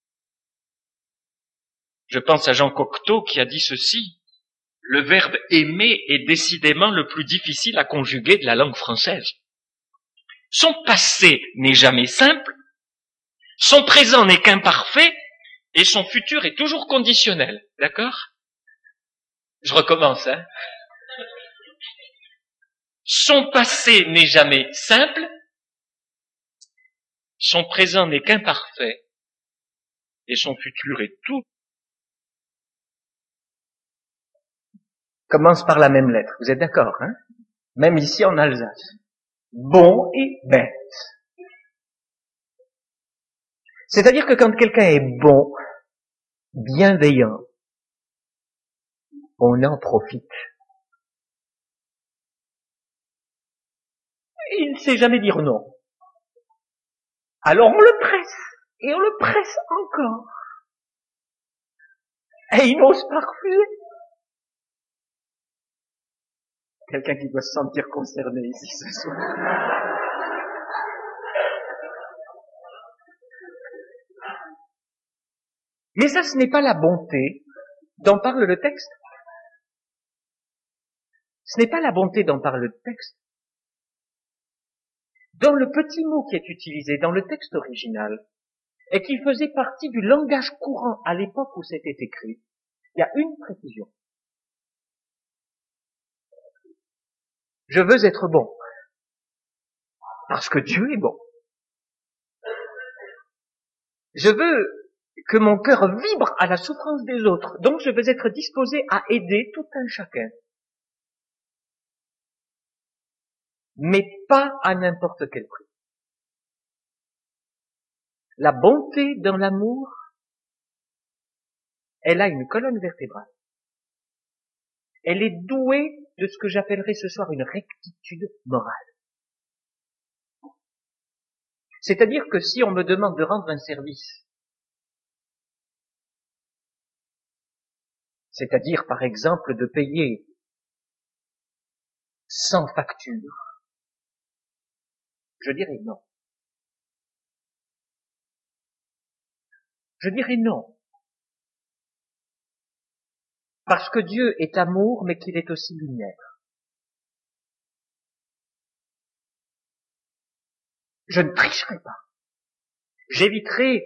Je pense à Jean Cocteau qui a dit ceci: le verbe aimer est décidément le plus difficile à conjuguer de la langue française. Son passé n'est jamais simple, son présent n'est qu'imparfait, et son futur est toujours conditionnel. D'accord? Je recommence, hein. Son passé n'est jamais simple, son présent n'est qu'imparfait, et son futur est tout. Commence par la même lettre. Vous êtes d'accord, hein? même ici en Alsace. Bon et bête. C'est-à-dire que quand quelqu'un est bon, bienveillant, on en profite. Il ne sait jamais dire non. Alors on le presse, et on le presse encore. Et il n'ose pas refuser. Quelqu'un qui doit se sentir concerné ici ce soir. Mais ça, ce n'est pas la bonté dont parle le texte. Ce n'est pas la bonté dont parle le texte. Dans le petit mot qui est utilisé dans le texte original, et qui faisait partie du langage courant à l'époque où c'était écrit, il y a une précision. Je veux être bon, parce que Dieu est bon. Je veux que mon cœur vibre à la souffrance des autres, donc je veux être disposé à aider tout un chacun. Mais pas à n'importe quel prix. La bonté dans l'amour, elle a une colonne vertébrale. Elle est douée de ce que j'appellerais ce soir une rectitude morale. C'est-à-dire que si on me demande de rendre un service, c'est-à-dire par exemple de payer sans facture, je dirais non. Je dirais non. Parce que Dieu est amour, mais qu'il est aussi lumière. Je ne tricherai pas. J'éviterai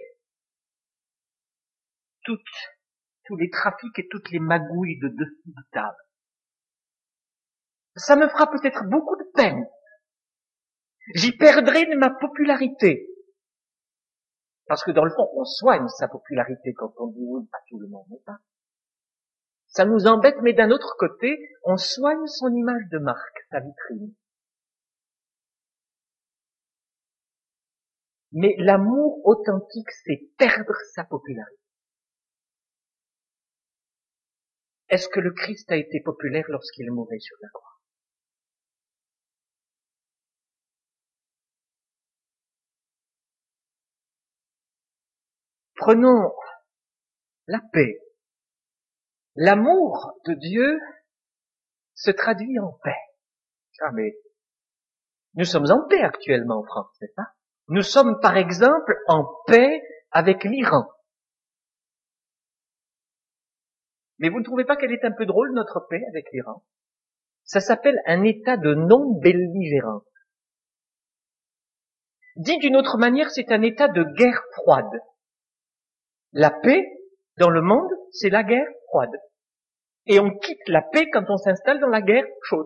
toutes, tous les trafics et toutes les magouilles de dessous de table. Ça me fera peut-être beaucoup de peine. J'y perdrai de ma popularité. Parce que dans le fond, on soigne sa popularité quand on dit oui à tout le monde, n'est-ce pas? Ça nous embête, mais d'un autre côté, on soigne son image de marque, sa vitrine. Mais l'amour authentique, c'est perdre sa popularité. Est-ce que le Christ a été populaire lorsqu'il mourait sur la croix? Prenons la paix. L'amour de Dieu se traduit en paix. Ah mais, nous sommes en paix actuellement en France, n'est-ce pas? Nous sommes par exemple en paix avec l'Iran. Mais vous ne trouvez pas qu'elle est un peu drôle, notre paix avec l'Iran? Ça s'appelle un état de non-belligérance. Dit d'une autre manière, c'est un état de guerre froide. La paix, dans le monde, c'est la guerre froide. Et on quitte la paix quand on s'installe dans la guerre chaude.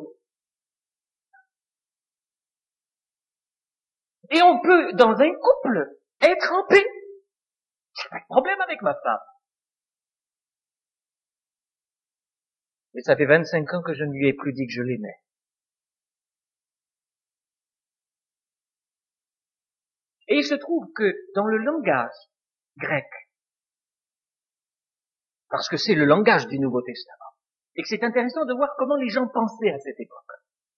Et on peut, dans un couple, être en paix. J'ai pas de problème avec ma femme. Mais ça fait vingt-cinq ans que je ne lui ai plus dit que je l'aimais. Et il se trouve que dans le langage grec, parce que c'est le langage du Nouveau Testament, et que c'est intéressant de voir comment les gens pensaient à cette époque.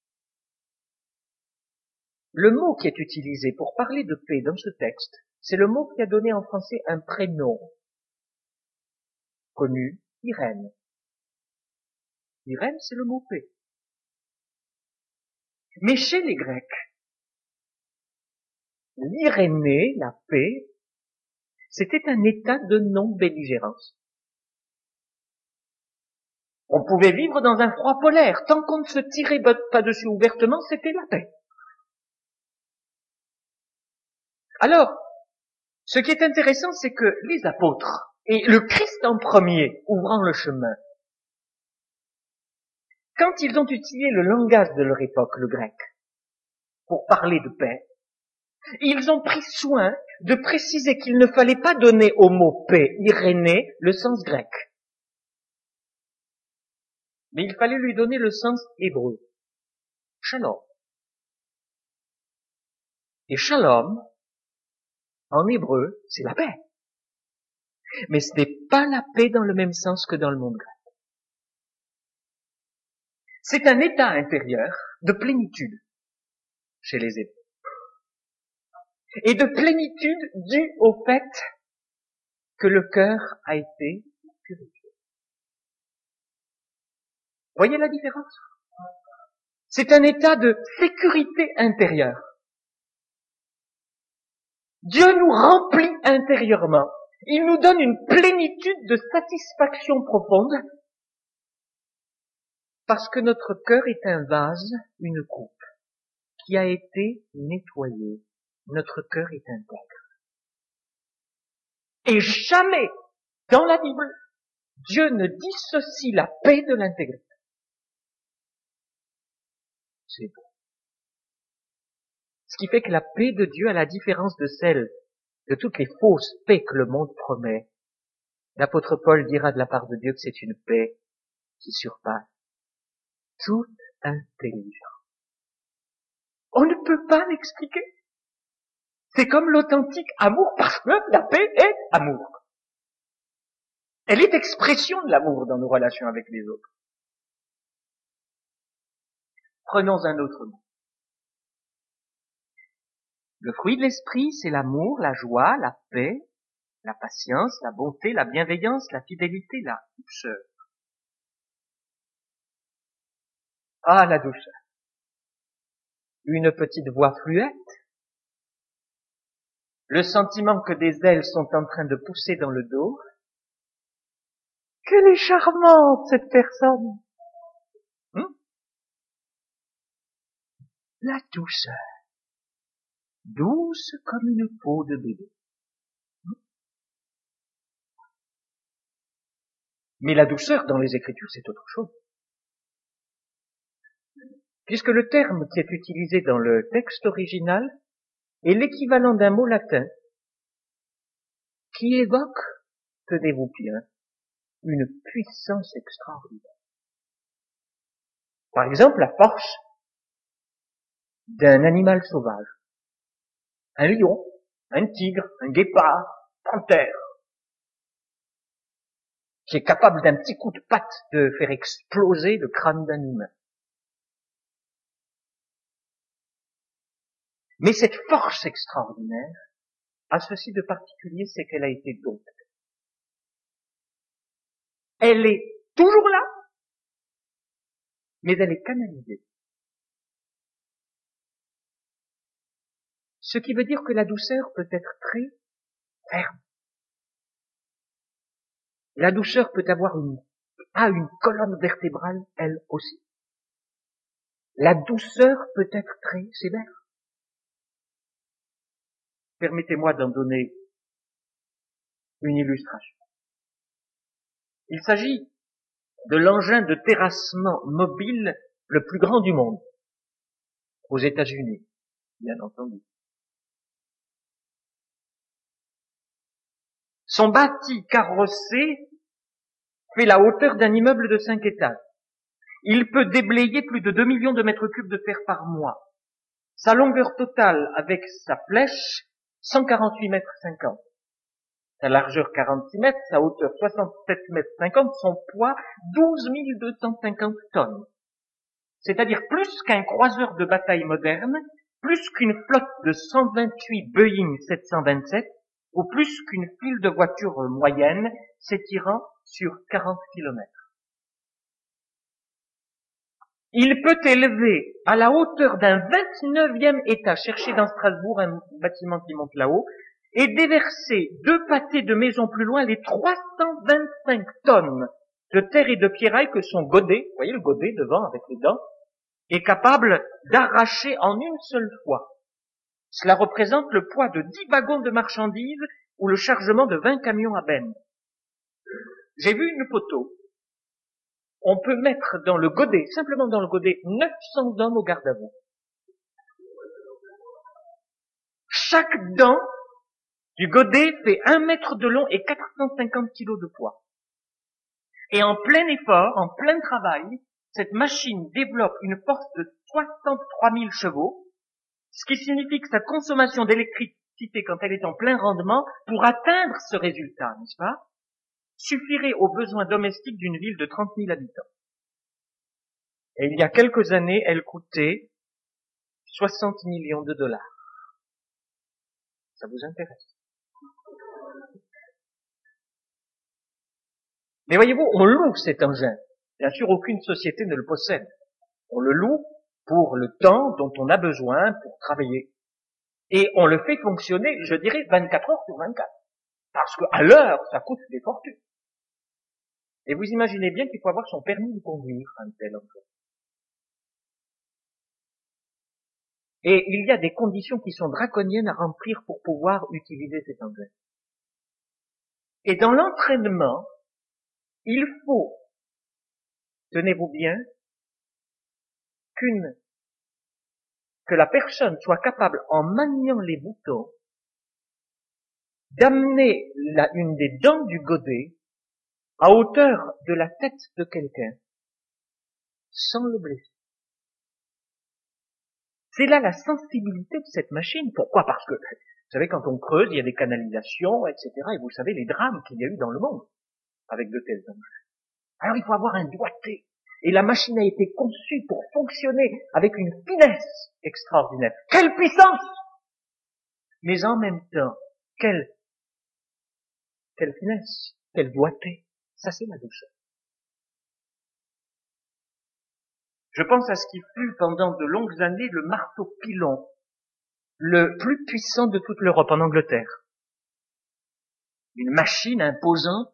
Le mot qui est utilisé pour parler de paix dans ce texte, c'est le mot qui a donné en français un prénom connu, Irène. Irène, c'est le mot paix. Mais chez les Grecs, l'irénée, la paix, c'était un état de non-belligérance. On pouvait vivre dans un froid polaire. Tant qu'on ne se tirait pas dessus ouvertement, c'était la paix. Alors, ce qui est intéressant, c'est que les apôtres, et le Christ en premier, ouvrant le chemin, quand ils ont utilisé le langage de leur époque, le grec, pour parler de paix, ils ont pris soin de préciser qu'il ne fallait pas donner au mot paix, irénée, le sens grec. Mais il fallait lui donner le sens hébreu. Shalom. Et shalom, en hébreu, c'est la paix. Mais ce n'est pas la paix dans le même sens que dans le monde grec. C'est un état intérieur de plénitude chez les Hébreux. Et de plénitude due au fait que le cœur a été purifié. Voyez la différence? C'est un état de sécurité intérieure. Dieu nous remplit intérieurement. Il nous donne une plénitude de satisfaction profonde parce que notre cœur est un vase, une coupe, qui a été nettoyé. Notre cœur est intègre. Et jamais, dans la Bible, Dieu ne dissocie la paix de l'intégrité. C'est beau. Ce qui fait que la paix de Dieu, à la différence de celle de toutes les fausses paix que le monde promet, l'apôtre Paul dira de la part de Dieu que c'est une paix qui surpasse toute intelligence. On ne peut pas l'expliquer. C'est comme l'authentique amour, parce que la paix est amour. Elle est expression de l'amour dans nos relations avec les autres. Prenons un autre mot. Le fruit de l'esprit, c'est l'amour, la joie, la paix, la patience, la bonté, la bienveillance, la fidélité, la douceur. Ah, la douceur. Une petite voix fluette. Le sentiment que des ailes sont en train de pousser dans le dos. Qu'elle est charmante, cette personne. Hum? La douceur. Douce comme une peau de bébé. Hum? Mais la douceur dans les Écritures, c'est autre chose. Puisque le terme qui est utilisé dans le texte original est l'équivalent d'un mot latin qui évoque, tenez-vous bien, une puissance extraordinaire. Par exemple, la force d'un animal sauvage. Un lion, un tigre, un guépard, un panthère, qui est capable d'un petit coup de patte de faire exploser le crâne d'un humain. Mais cette force extraordinaire a ceci de particulier, c'est qu'elle a été domptée. Elle est toujours là, mais elle est canalisée. Ce qui veut dire que la douceur peut être très ferme. La douceur peut avoir une, a une colonne vertébrale, elle aussi. La douceur peut être très sévère. Permettez-moi d'en donner une illustration. Il s'agit de l'engin de terrassement mobile le plus grand du monde, aux États-Unis, bien entendu. Son bâti carrossé fait la hauteur d'un immeuble de cinq étages. Il peut déblayer plus de deux millions de mètres cubes de terre par mois. Sa longueur totale avec sa flèche, cent quarante-huit mètres cinquante. Sa largeur quarante-six mètres, sa hauteur soixante-sept mètres cinquante, son poids douze mille deux cent cinquante tonnes. C'est-à-dire plus qu'un croiseur de bataille moderne, plus qu'une flotte de cent vingt-huit Boeing sept cent vingt-sept, ou plus qu'une file de voitures moyennes s'étirant sur quarante kilomètres. Il peut élever à la hauteur d'un vingt-neuvième étage, cherchez dans Strasbourg un bâtiment qui monte là-haut, et déverser deux pâtés de maison plus loin les trois cent vingt-cinq tonnes de terre et de pierraille que son godet, vous voyez le godet devant avec les dents, est capable d'arracher en une seule fois. Cela représente le poids de dix wagons de marchandises ou le chargement de vingt camions à benne. J'ai vu une photo. On peut mettre dans le godet, simplement dans le godet, neuf cents hommes au garde à vous. Chaque dent du godet fait un mètre de long et quatre cent cinquante kilos de poids. Et en plein effort, en plein travail, cette machine développe une force de soixante-trois mille chevaux, ce qui signifie que sa consommation d'électricité quand elle est en plein rendement, pour atteindre ce résultat, n'est-ce pas, suffirait aux besoins domestiques d'une ville de trente mille habitants. Et il y a quelques années, elle coûtait soixante millions de dollars. Ça vous intéresse? Mais voyez-vous, on loue cet engin. Bien sûr, aucune société ne le possède. On le loue pour le temps dont on a besoin pour travailler. Et on le fait fonctionner, je dirais, vingt-quatre heures sur vingt-quatre. Parce qu'à l'heure, ça coûte des fortunes. Et vous imaginez bien qu'il faut avoir son permis de conduire, un tel engin. Et il y a des conditions qui sont draconiennes à remplir pour pouvoir utiliser cet engin. Et dans l'entraînement, il faut, tenez-vous bien, qu'une, que la personne soit capable, en maniant les boutons, d'amener la, une des dents du godet à hauteur de la tête de quelqu'un, sans le blesser. C'est là la sensibilité de cette machine. Pourquoi? Parce que, vous savez, quand on creuse, il y a des canalisations, et cetera. Et vous savez les drames qu'il y a eu dans le monde avec de tels engins. Alors il faut avoir un doigté. Et la machine a été conçue pour fonctionner avec une finesse extraordinaire. Quelle puissance! Mais en même temps, quelle, quelle finesse, quel doigté. Ça, c'est la douceur. Je pense à ce qui fut pendant de longues années le marteau-pilon, le plus puissant de toute l'Europe, en Angleterre. Une machine imposante.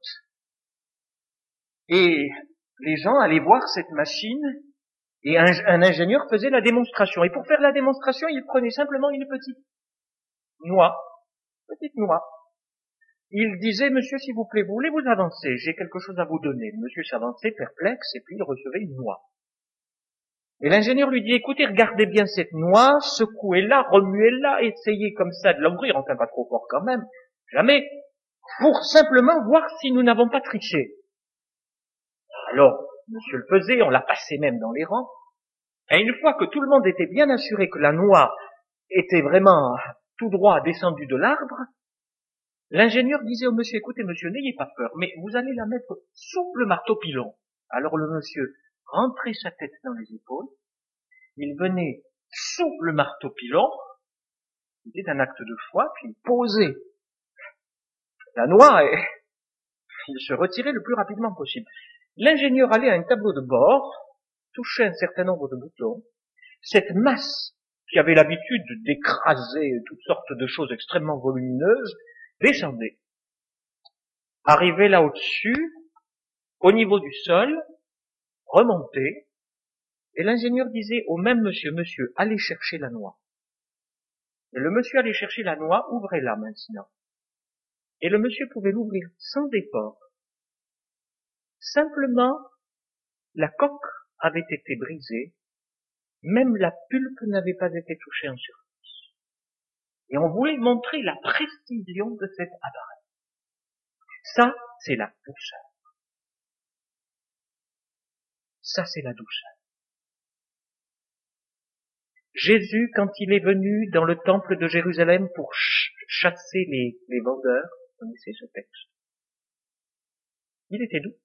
Et les gens allaient voir cette machine, et un, un ingénieur faisait la démonstration. Et pour faire la démonstration, il prenait simplement une petite noix, petite noix. Il disait, monsieur, s'il vous plaît, vous voulez vous avancer, j'ai quelque chose à vous donner. Monsieur s'avançait perplexe, et puis il recevait une noix. Et l'ingénieur lui dit, écoutez, regardez bien cette noix, secouez-la, remuez-la, essayez comme ça de l'ouvrir, enfin pas trop fort quand même, jamais, pour simplement voir si nous n'avons pas triché. Alors, monsieur le faisait, on l'a passé même dans les rangs, et une fois que tout le monde était bien assuré que la noix était vraiment tout droit descendue de l'arbre, l'ingénieur disait au monsieur, écoutez monsieur, n'ayez pas peur, mais vous allez la mettre sous le marteau-pilon. Alors le monsieur rentrait sa tête dans les épaules, il venait sous le marteau-pilon, c'était un acte de foi, puis il posait la noix et il se retirait le plus rapidement possible. L'ingénieur allait à un tableau de bord, touchait un certain nombre de boutons, cette masse qui avait l'habitude d'écraser toutes sortes de choses extrêmement volumineuses, descendait, arrivait là au-dessus, au niveau du sol, remontait, et l'ingénieur disait au même monsieur, monsieur, allez chercher la noix. Et le monsieur allait chercher la noix, ouvrez-la maintenant. Et le monsieur pouvait l'ouvrir sans effort. Simplement, la coque avait été brisée, même la pulpe n'avait pas été touchée en surface. Et on voulait montrer la précision de cet appareil. Ça, c'est la douceur. Ça, c'est la douceur. Jésus, quand il est venu dans le temple de Jérusalem pour ch- chasser les, les vendeurs, vous connaissez ce texte, il était doux.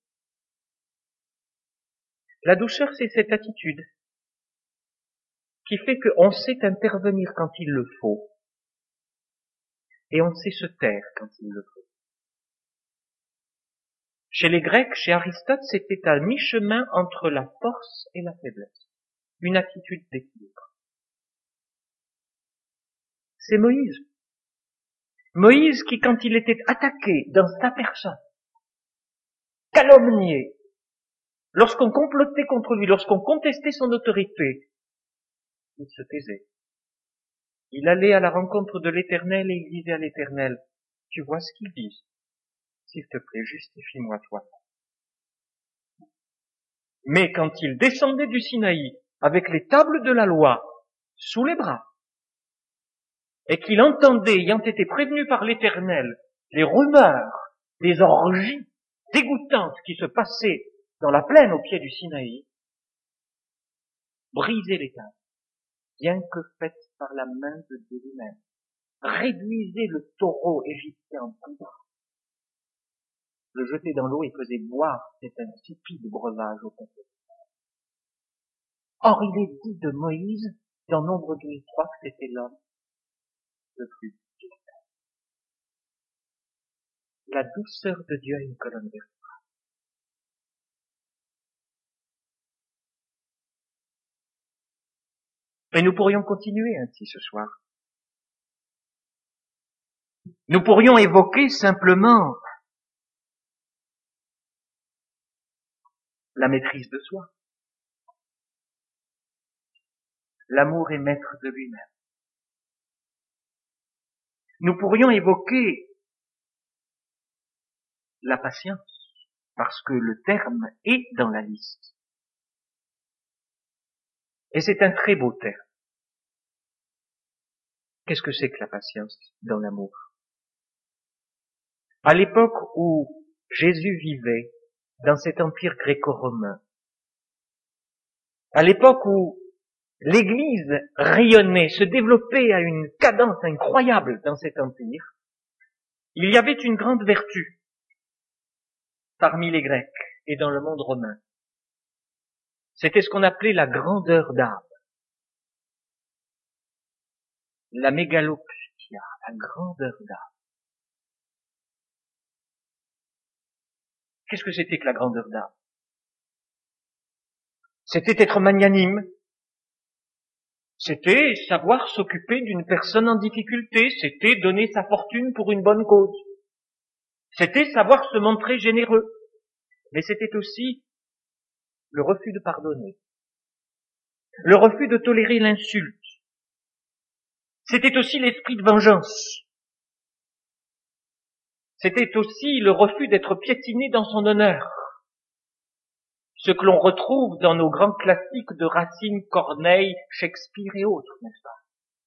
La douceur, c'est cette attitude qui fait qu'on sait intervenir quand il le faut et on sait se taire quand il le faut. Chez les Grecs, chez Aristote, c'était à mi-chemin entre la force et la faiblesse. Une attitude d'équilibre. C'est Moïse. Moïse qui, quand il était attaqué dans sa personne, calomnié, lorsqu'on complotait contre lui, lorsqu'on contestait son autorité, il se taisait. Il allait à la rencontre de l'Éternel et il disait à l'Éternel, tu vois ce qu'ils disent, s'il te plaît, justifie-moi toi. Mais quand il descendait du Sinaï avec les tables de la loi sous les bras, et qu'il entendait, ayant été prévenu par l'Éternel, les rumeurs, les orgies dégoûtantes qui se passaient dans la plaine au pied du Sinaï, brisez les tables, bien que faites par la main de Dieu lui-même. Réduisez le taureau égyptien en poudre, le jeter dans l'eau et faisait boire cet insipide breuvage au peuple. Or, il est dit de Moïse, dans Nombre douze trois, que c'était l'homme le plus dur. La douceur de Dieu a une colonne vertébrale. Et nous pourrions continuer ainsi ce soir. Nous pourrions évoquer simplement la maîtrise de soi. L'amour est maître de lui-même. Nous pourrions évoquer la patience, parce que le terme est dans la liste. Et c'est un très beau terme. Qu'est-ce que c'est que la patience dans l'amour? À l'époque où Jésus vivait dans cet empire gréco-romain, à l'époque où l'Église rayonnait, se développait à une cadence incroyable dans cet empire, il y avait une grande vertu parmi les Grecs et dans le monde romain. C'était ce qu'on appelait la grandeur d'âme. La mégalopsia, la grandeur d'âme. Qu'est-ce que c'était que la grandeur d'âme? C'était être magnanime. C'était savoir s'occuper d'une personne en difficulté. C'était donner sa fortune pour une bonne cause. C'était savoir se montrer généreux. Mais c'était aussi le refus de pardonner. Le refus de tolérer l'insulte. C'était aussi l'esprit de vengeance. C'était aussi le refus d'être piétiné dans son honneur. Ce que l'on retrouve dans nos grands classiques de Racine, Corneille, Shakespeare et autres, n'est-ce pas?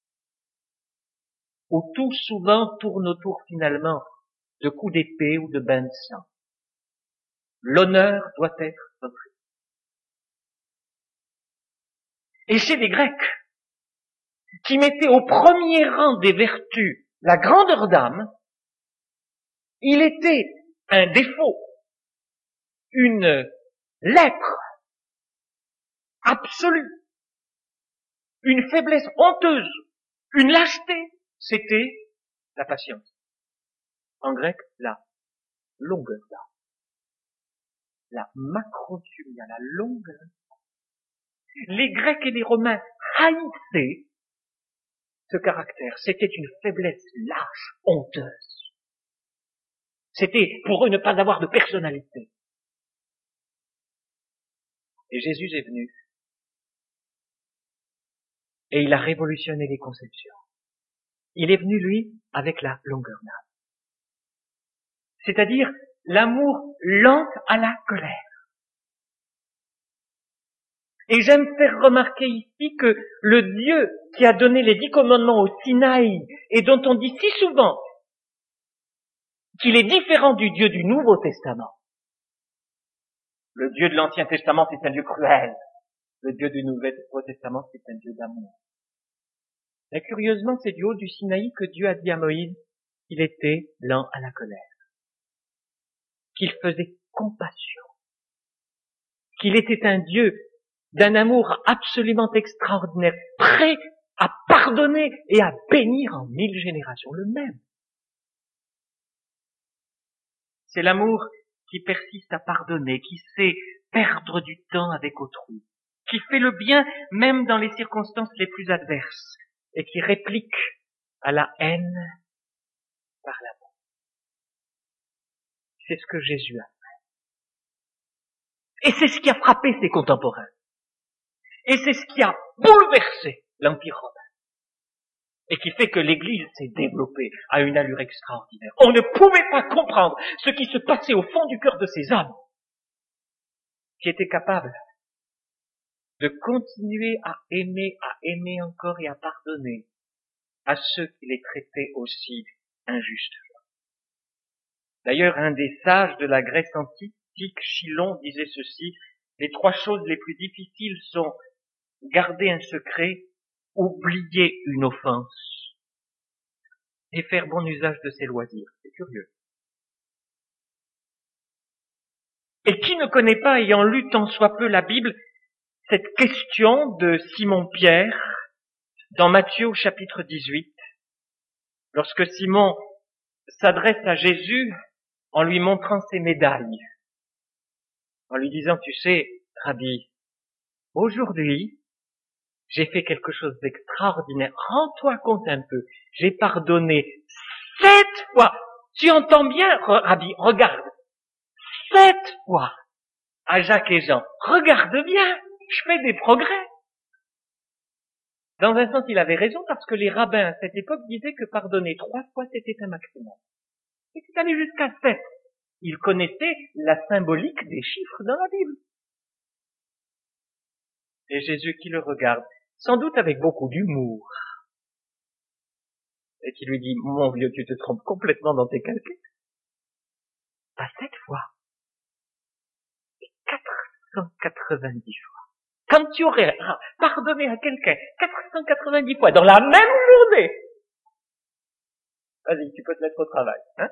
Où tout souvent tourne autour finalement de coups d'épée ou de bains de sang. L'honneur doit être notre. Et chez les Grecs, qui mettaient au premier rang des vertus la grandeur d'âme, il était un défaut, une lèpre absolue, une faiblesse honteuse, une lâcheté, c'était la patience. En grec, la longueur d'âme. La macrothumia, la longueur. Les Grecs et les Romains haïssaient ce caractère. C'était une faiblesse lâche, honteuse. C'était pour eux ne pas avoir de personnalité. Et Jésus est venu. Et il a révolutionné les conceptions. Il est venu, lui, avec la longueur d'âme. C'est-à-dire l'amour lent à la colère. Et j'aime faire remarquer ici que le Dieu qui a donné les dix commandements au Sinaï et dont on dit si souvent qu'il est différent du Dieu du Nouveau Testament. Le Dieu de l'Ancien Testament, c'est un Dieu cruel. Le Dieu du Nouveau Testament, c'est un Dieu d'amour. Et curieusement, c'est du haut du Sinaï que Dieu a dit à Moïse qu'il était lent à la colère, qu'il faisait compassion, qu'il était un Dieu d'un amour absolument extraordinaire, prêt à pardonner et à bénir en mille générations, le même. C'est l'amour qui persiste à pardonner, qui sait perdre du temps avec autrui, qui fait le bien même dans les circonstances les plus adverses et qui réplique à la haine par l'amour. C'est ce que Jésus a fait. Et c'est ce qui a frappé ses contemporains. Et c'est ce qui a bouleversé l'Empire romain. Et qui fait que l'Église s'est développée à une allure extraordinaire. On ne pouvait pas comprendre ce qui se passait au fond du cœur de ces hommes qui étaient capables de continuer à aimer, à aimer encore et à pardonner à ceux qui les traitaient aussi injustement. D'ailleurs, un des sages de la Grèce antique, Chilon, disait ceci: les trois choses les plus difficiles sont garder un secret, oublier une offense et faire bon usage de ses loisirs. C'est curieux. Et qui ne connaît pas, ayant lu tant soit peu la Bible, cette question de Simon-Pierre dans Matthieu au chapitre dix-huit, lorsque Simon s'adresse à Jésus en lui montrant ses médailles, en lui disant, tu sais, Rabbi, aujourd'hui, j'ai fait quelque chose d'extraordinaire. Rends-toi compte un peu. J'ai pardonné sept fois. Tu entends bien, Rabbi, regarde. Sept fois à Jacques et Jean. Regarde bien, je fais des progrès. Dans un sens, il avait raison parce que les rabbins à cette époque disaient que pardonner trois fois, c'était un maximum. Et c'est allé jusqu'à sept. Ils connaissaient la symbolique des chiffres dans la Bible. Et Jésus qui le regarde, sans doute avec beaucoup d'humour, et qui lui dit, mon vieux, tu te trompes complètement dans tes calculs. Pas sept fois, mais quatre cent quatre-vingt-dix fois. Quand tu aurais pardonné à quelqu'un quatre cent quatre-vingt-dix fois dans la même journée, vas-y, tu peux te mettre au travail, hein?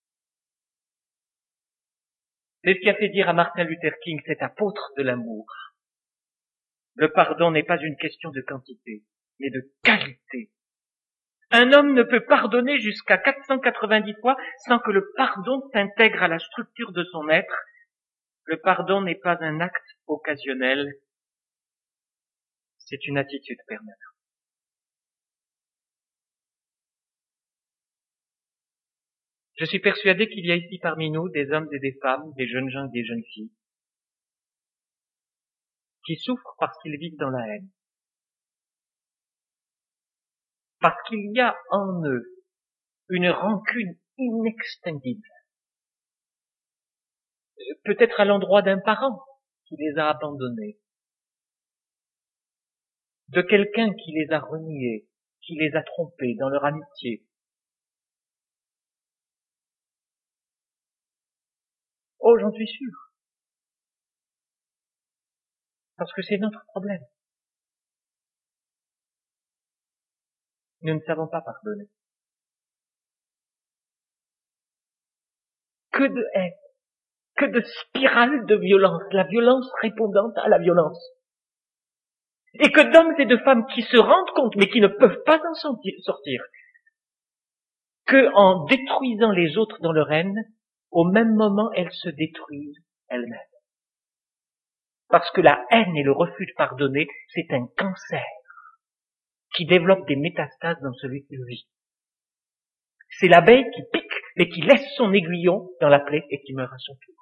C'est ce qui a fait dire à Martin Luther King, cet apôtre de l'amour. Le pardon n'est pas une question de quantité, mais de qualité. Un homme ne peut pardonner jusqu'à quatre cent quatre-vingt-dix fois sans que le pardon s'intègre à la structure de son être. Le pardon n'est pas un acte occasionnel, c'est une attitude permanente. Je suis persuadé qu'il y a ici parmi nous des hommes et des femmes, des jeunes gens et des jeunes filles, qui souffrent parce qu'ils vivent dans la haine. Parce qu'il y a en eux une rancune inextinguible. Peut-être à l'endroit d'un parent qui les a abandonnés, de quelqu'un qui les a reniés, qui les a trompés dans leur amitié. Oh, j'en suis sûr. Parce que c'est notre problème. Nous ne savons pas pardonner. Que de haine, que de spirale de violence, la violence répondante à la violence. Et que d'hommes et de femmes qui se rendent compte, mais qui ne peuvent pas en sortir, que en détruisant les autres dans leur haine, au même moment, elles se détruisent elles-mêmes. Parce que la haine et le refus de pardonner, c'est un cancer qui développe des métastases dans celui qui le vit. C'est l'abeille qui pique, mais qui laisse son aiguillon dans la plaie et qui meurt à son tour.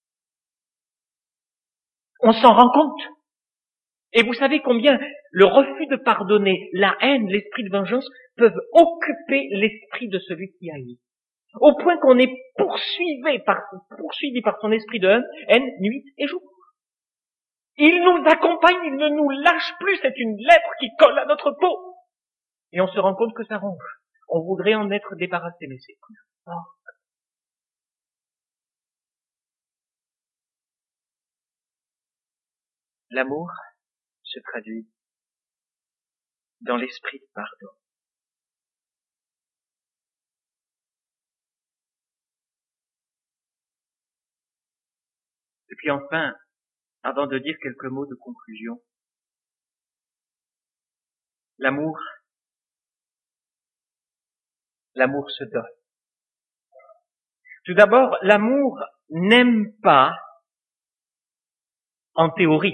On s'en rend compte. Et vous savez combien le refus de pardonner, la haine, l'esprit de vengeance peuvent occuper l'esprit de celui qui haït. Au point qu'on est poursuivi par, poursuivi par son esprit de haine, haine, nuit et jour. Il nous accompagne, il ne nous lâche plus, c'est une lèpre qui colle à notre peau. Et on se rend compte que ça ronge. On voudrait en être débarrassé, mais c'est plus fort. L'amour se traduit dans l'esprit de pardon. Et puis enfin, avant de dire quelques mots de conclusion, l'amour, l'amour se donne. Tout d'abord, l'amour n'aime pas en théorie.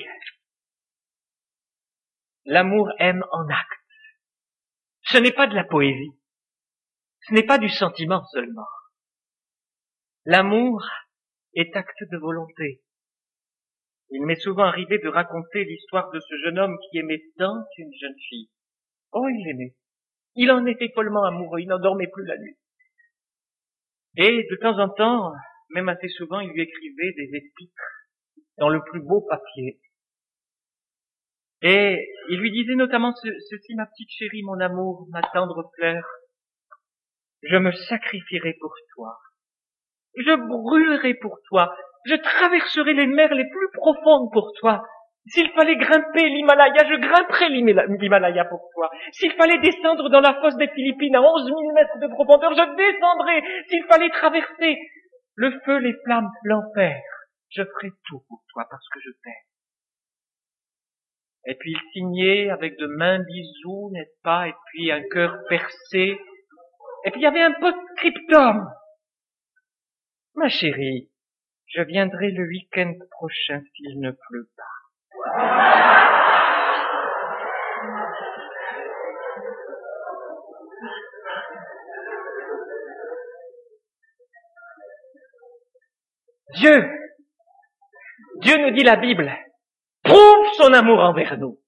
L'amour aime en acte. Ce n'est pas de la poésie. Ce n'est pas du sentiment seulement. L'amour est acte de volonté. Il m'est souvent arrivé de raconter l'histoire de ce jeune homme qui aimait tant une jeune fille. Oh, il l'aimait. Il en était follement amoureux, il n'en dormait plus la nuit. Et de temps en temps, même assez souvent, il lui écrivait des épîtres dans le plus beau papier. Et il lui disait notamment ce, ceci, ma petite chérie, mon amour, ma tendre fleur, je me sacrifierai pour toi. Je brûlerai pour toi. Je traverserai les mers les plus profondes pour toi. S'il fallait grimper l'Himalaya, je grimperais l'Himalaya pour toi. S'il fallait descendre dans la fosse des Philippines à onze mille mètres de profondeur, je descendrais. S'il fallait traverser le feu, les flammes, l'enfer, je ferais tout pour toi parce que je t'aime. Et puis il signait avec de mains bisous, n'est-ce pas, et puis un cœur percé. Et puis il y avait un post-scriptum. Ma chérie, je viendrai le week-end prochain s'il ne pleut pas. Dieu, Dieu nous dit la Bible, prouve son amour envers nous.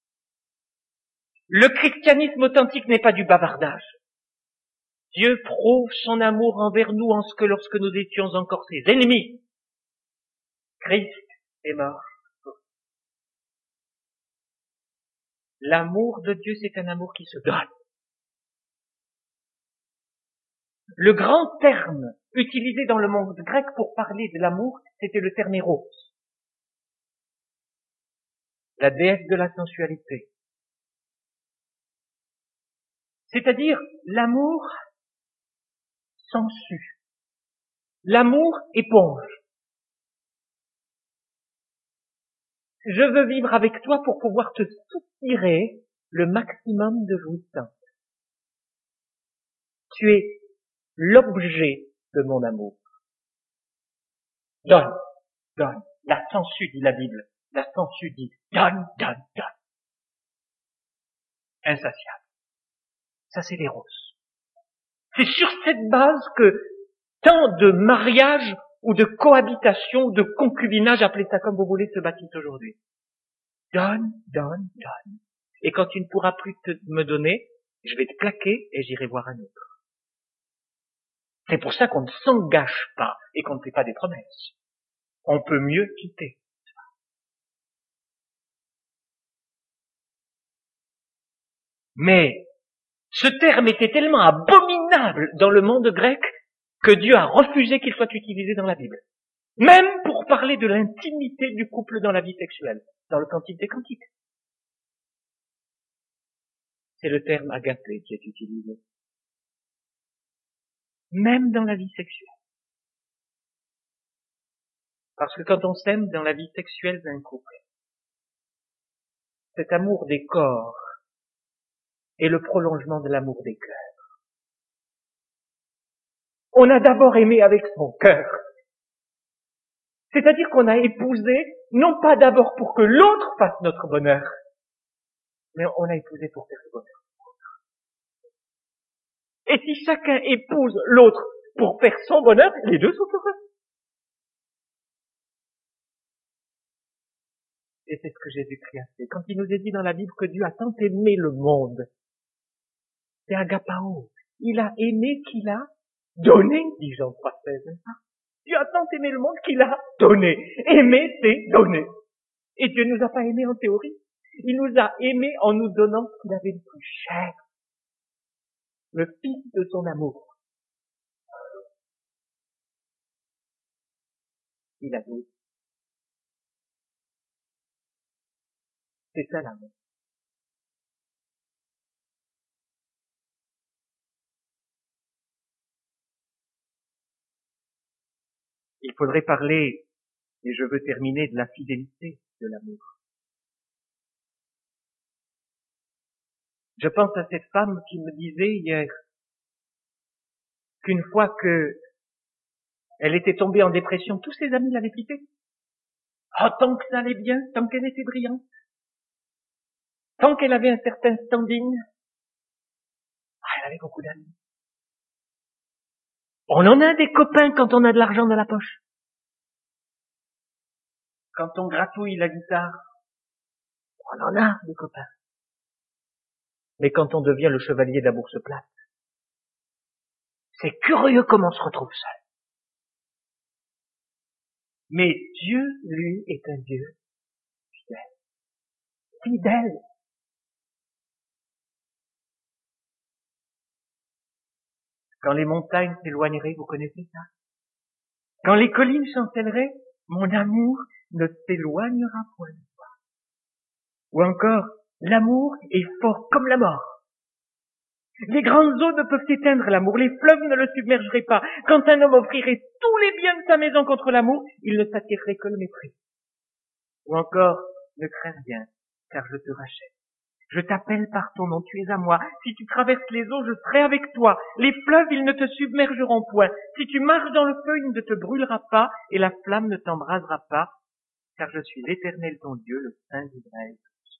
Le christianisme authentique n'est pas du bavardage. Dieu prouve son amour envers nous en ce que lorsque nous étions encore ses ennemis, Christ est mort. L'amour de Dieu, c'est un amour qui se donne. Le grand terme utilisé dans le monde grec pour parler de l'amour, c'était le terme éros. La déesse de la sensualité. C'est-à-dire l'amour sensu. L'amour éponge. Je veux vivre avec toi pour pouvoir te soutirer le maximum de jouissance. Tu es l'objet de mon amour. Donne, donne. La sangsue, dit la Bible. La sangsue dit donne, donne, donne. Insatiable. Ça, c'est l'éros. C'est sur cette base que tant de mariages ou de cohabitation, de concubinage, appelez ça comme vous voulez, se bâtissent aujourd'hui. Donne, donne, donne. Et quand tu ne pourras plus te, me donner, je vais te plaquer et j'irai voir un autre. C'est pour ça qu'on ne s'engage pas et qu'on ne fait pas des promesses. On peut mieux quitter. Mais ce terme était tellement abominable dans le monde grec que Dieu a refusé qu'il soit utilisé dans la Bible. Même pour parler de l'intimité du couple dans la vie sexuelle, dans le Cantique des Cantiques. C'est le terme agapé qui est utilisé. Même dans la vie sexuelle. Parce que quand on s'aime dans la vie sexuelle d'un couple, cet amour des corps est le prolongement de l'amour des cœurs. On a d'abord aimé avec son cœur. C'est-à-dire qu'on a épousé, non pas d'abord pour que l'autre fasse notre bonheur, mais on a épousé pour faire le bonheur. Et si chacun épouse l'autre pour faire son bonheur, les deux sont heureux. Et c'est ce que Jésus-Christ a fait. Quand il nous est dit dans la Bible que Dieu a tant aimé le monde, c'est agapao. Il a aimé qu'il a donné, dit Jean trois seize. Dieu a tant aimé le monde qu'il a donné. Aimer, c'est donner. Et Dieu ne nous a pas aimés en théorie. Il nous a aimés en nous donnant ce qu'il avait le plus cher. Le fils de son amour. Il a dit. C'est ça l'amour. Il faudrait parler, et je veux terminer, de la fidélité de l'amour. Je pense à cette femme qui me disait hier qu'une fois que elle était tombée en dépression, tous ses amis l'avaient quittée. Oh, tant que ça allait bien, tant qu'elle était brillante, tant qu'elle avait un certain standing, ah, elle avait beaucoup d'amis. On en a des copains quand on a de l'argent dans la poche. Quand on gratouille la guitare, on en a des copains. Mais quand on devient le chevalier de la bourse plate, c'est curieux comment on se retrouve seul. Mais Dieu, lui, est un Dieu fidèle. Fidèle. Quand les montagnes s'éloigneraient, vous connaissez ça? Quand les collines chancelleraient, mon amour ne s'éloignera point de toi. Ou encore, l'amour est fort comme la mort. Les grandes eaux ne peuvent éteindre l'amour, les fleuves ne le submergeraient pas. Quand un homme offrirait tous les biens de sa maison contre l'amour, il ne s'attirerait que le mépris. Ou encore, ne crains rien, car je te rachète. Je t'appelle par ton nom, tu es à moi. Si tu traverses les eaux, je serai avec toi. Les fleuves, ils ne te submergeront point. Si tu marches dans le feu, il ne te brûlera pas, et la flamme ne t'embrasera pas, car je suis l'Éternel ton Dieu, le Saint d'Israël.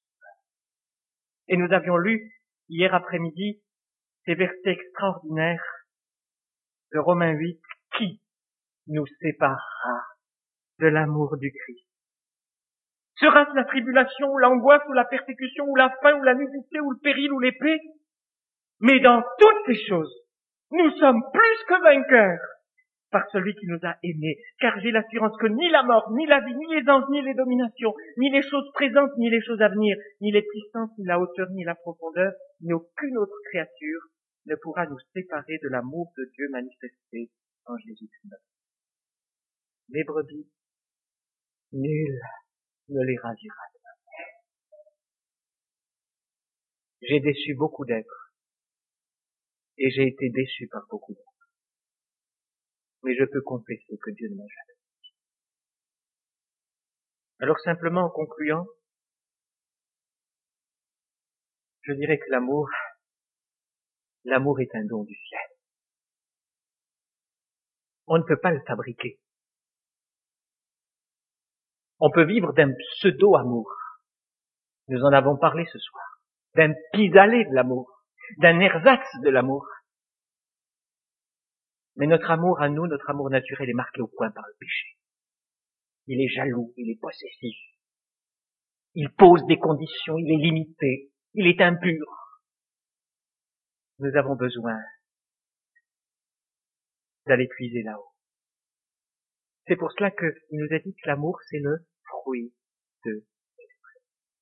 Et nous avions lu, hier après-midi, ces versets extraordinaires de Romains huit, qui nous séparera de l'amour du Christ? Sera-ce la tribulation, ou l'angoisse, ou la persécution, ou la faim, ou la nudité, ou le péril, ou l'épée? Mais dans toutes ces choses, nous sommes plus que vainqueurs par celui qui nous a aimés, car j'ai l'assurance que ni la mort, ni la vie, ni les anges, ni les dominations, ni les choses présentes, ni les choses à venir, ni les puissances, ni la hauteur, ni la profondeur, ni aucune autre créature ne pourra nous séparer de l'amour de Dieu manifesté en Jésus-Christ. Les brebis, nul ne les ravira. J'ai déçu beaucoup d'êtres, et j'ai été déçu par beaucoup d'êtres. Mais je peux confesser que Dieu ne m'a jamais déçu. Alors simplement en concluant, je dirais que l'amour, l'amour est un don du ciel. On ne peut pas le fabriquer. On peut vivre d'un pseudo-amour. Nous en avons parlé ce soir. D'un pis-aller de l'amour. D'un ersatz de l'amour. Mais notre amour à nous, notre amour naturel est marqué au point par le péché. Il est jaloux, il est possessif. Il pose des conditions, il est limité, il est impur. Nous avons besoin d'aller puiser là-haut. C'est pour cela qu'il nous a dit que l'amour, c'est le fruit de l'esprit.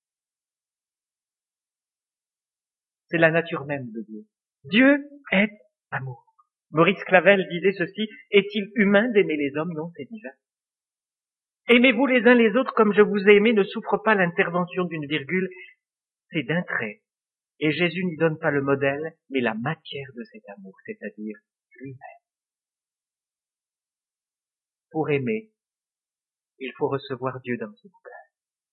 C'est la nature même de Dieu. Dieu est amour. Maurice Clavel disait ceci, est-il humain d'aimer les hommes? Non, c'est divin. Aimez-vous les uns les autres comme je vous ai aimé ne souffre pas l'intervention d'une virgule, c'est d'un trait. Et Jésus n'y donne pas le modèle, mais la matière de cet amour, c'est-à-dire lui-même. Pour aimer, il faut recevoir Dieu dans son cœur.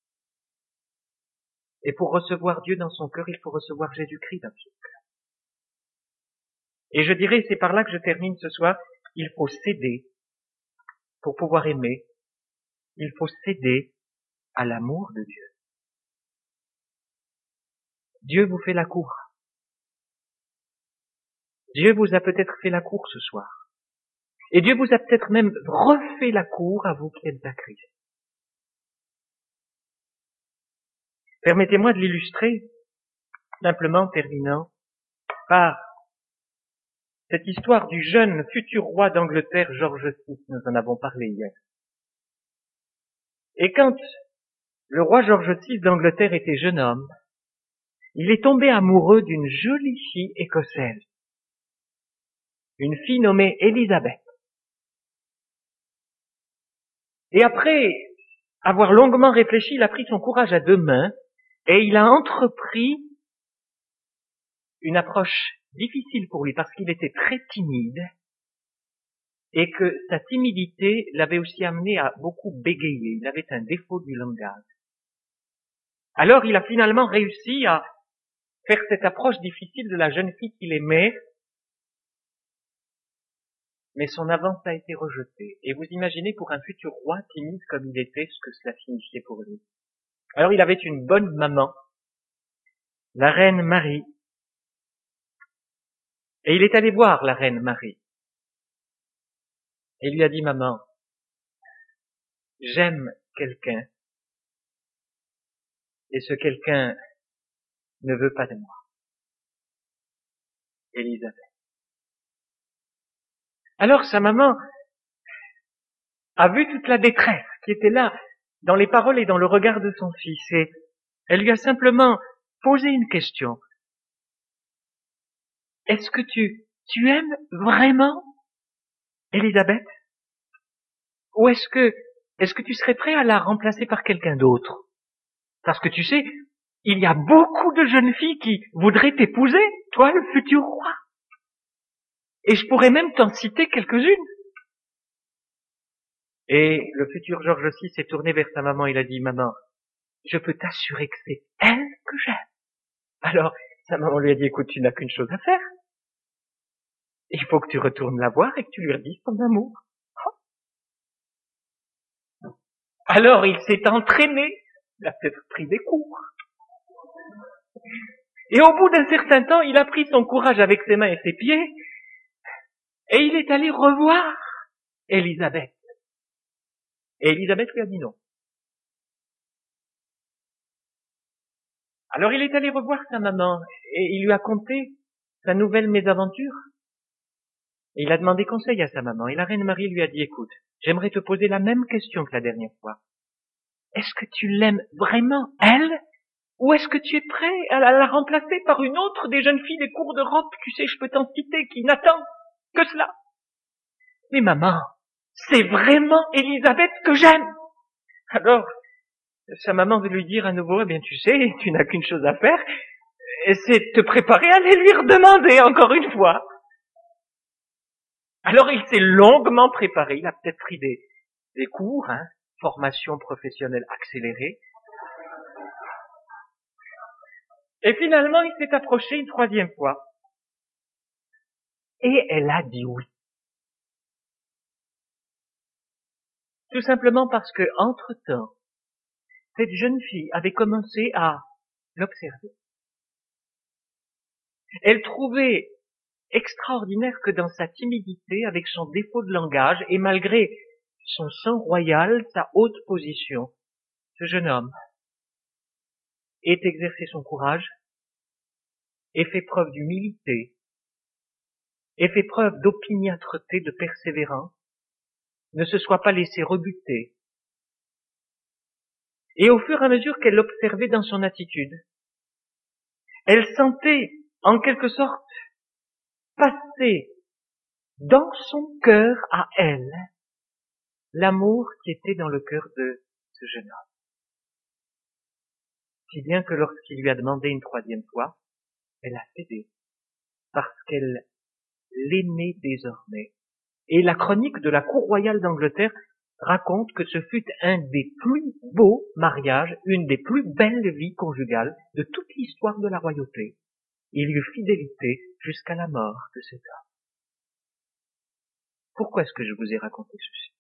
Et pour recevoir Dieu dans son cœur, il faut recevoir Jésus-Christ dans son cœur. Et je dirais, c'est par là que je termine ce soir, il faut céder pour pouvoir aimer. Il faut céder à l'amour de Dieu. Dieu vous fait la cour. Dieu vous a peut-être fait la cour ce soir. Et Dieu vous a peut-être même refait la cour à vous qui êtes à Christ. Permettez-moi de l'illustrer, simplement en terminant, par cette histoire du jeune futur roi d'Angleterre, George six. Nous en avons parlé hier. Et quand le roi George six d'Angleterre était jeune homme, il est tombé amoureux d'une jolie fille écossaise, une fille nommée Élisabeth. Et après avoir longuement réfléchi, il a pris son courage à deux mains et il a entrepris une approche difficile pour lui parce qu'il était très timide et que sa timidité l'avait aussi amené à beaucoup bégayer. Il avait un défaut du langage. Alors il a finalement réussi à faire cette approche difficile de la jeune fille qu'il aimait, mais son avance a été rejetée. Et vous imaginez pour un futur roi timide comme il était ce que cela signifiait pour lui. Alors il avait une bonne maman, la reine Marie, et il est allé voir la reine Marie. Et lui a dit, maman, j'aime quelqu'un, et ce quelqu'un ne veut pas de moi. Élisabeth. Alors sa maman a vu toute la détresse qui était là, dans les paroles et dans le regard de son fils, et elle lui a simplement posé une question. Est-ce que tu, tu aimes vraiment Élisabeth? Ou est-ce que, est-ce que tu serais prêt à la remplacer par quelqu'un d'autre? Parce que tu sais, il y a beaucoup de jeunes filles qui voudraient t'épouser, toi le futur roi. Et je pourrais même t'en citer quelques-unes. Et le futur Georges six s'est tourné vers sa maman, il a dit, maman, je peux t'assurer que c'est elle que j'aime. Alors, sa maman lui a dit, écoute, tu n'as qu'une chose à faire. Il faut que tu retournes la voir et que tu lui redises ton amour. Alors, il s'est entraîné, il a peut-être pris des cours. Et au bout d'un certain temps, il a pris son courage avec ses mains et ses pieds, et il est allé revoir Élisabeth. Et Élisabeth lui a dit non. Alors il est allé revoir sa maman, et il lui a conté sa nouvelle mésaventure. Et il a demandé conseil à sa maman, et la reine Marie lui a dit, écoute, j'aimerais te poser la même question que la dernière fois. Est-ce que tu l'aimes vraiment, elle? Ou est-ce que tu es prêt à la remplacer par une autre des jeunes filles des cours d'Europe, tu sais, je peux t'en citer, qui n'attendent que cela? Mais maman, c'est vraiment Élisabeth que j'aime. Alors, sa maman veut lui dire à nouveau, eh bien tu sais, tu n'as qu'une chose à faire, et c'est te préparer à aller lui redemander encore une fois. Alors il s'est longuement préparé, il a peut-être pris des, des cours, hein, formation professionnelle accélérée. Et finalement, il s'est approché une troisième fois. Et elle a dit oui. Tout simplement parce que, entre-temps, cette jeune fille avait commencé à l'observer. Elle trouvait extraordinaire que dans sa timidité, avec son défaut de langage, et malgré son sang royal, sa haute position, ce jeune homme ait exercé son courage, ait fait preuve d'humilité, ait fait preuve d'opiniâtreté, de persévérance, ne se soit pas laissé rebuter. Et au fur et à mesure qu'elle l'observait dans son attitude, elle sentait, en quelque sorte, passer dans son cœur à elle l'amour qui était dans le cœur de ce jeune homme. Si bien que lorsqu'il lui a demandé une troisième fois, elle a cédé, parce qu'elle l'aimait désormais. Et la chronique de la cour royale d'Angleterre raconte que ce fut un des plus beaux mariages, une des plus belles vies conjugales de toute l'histoire de la royauté. Il y eut fidélité jusqu'à la mort de cet homme. Pourquoi est-ce que je vous ai raconté ceci?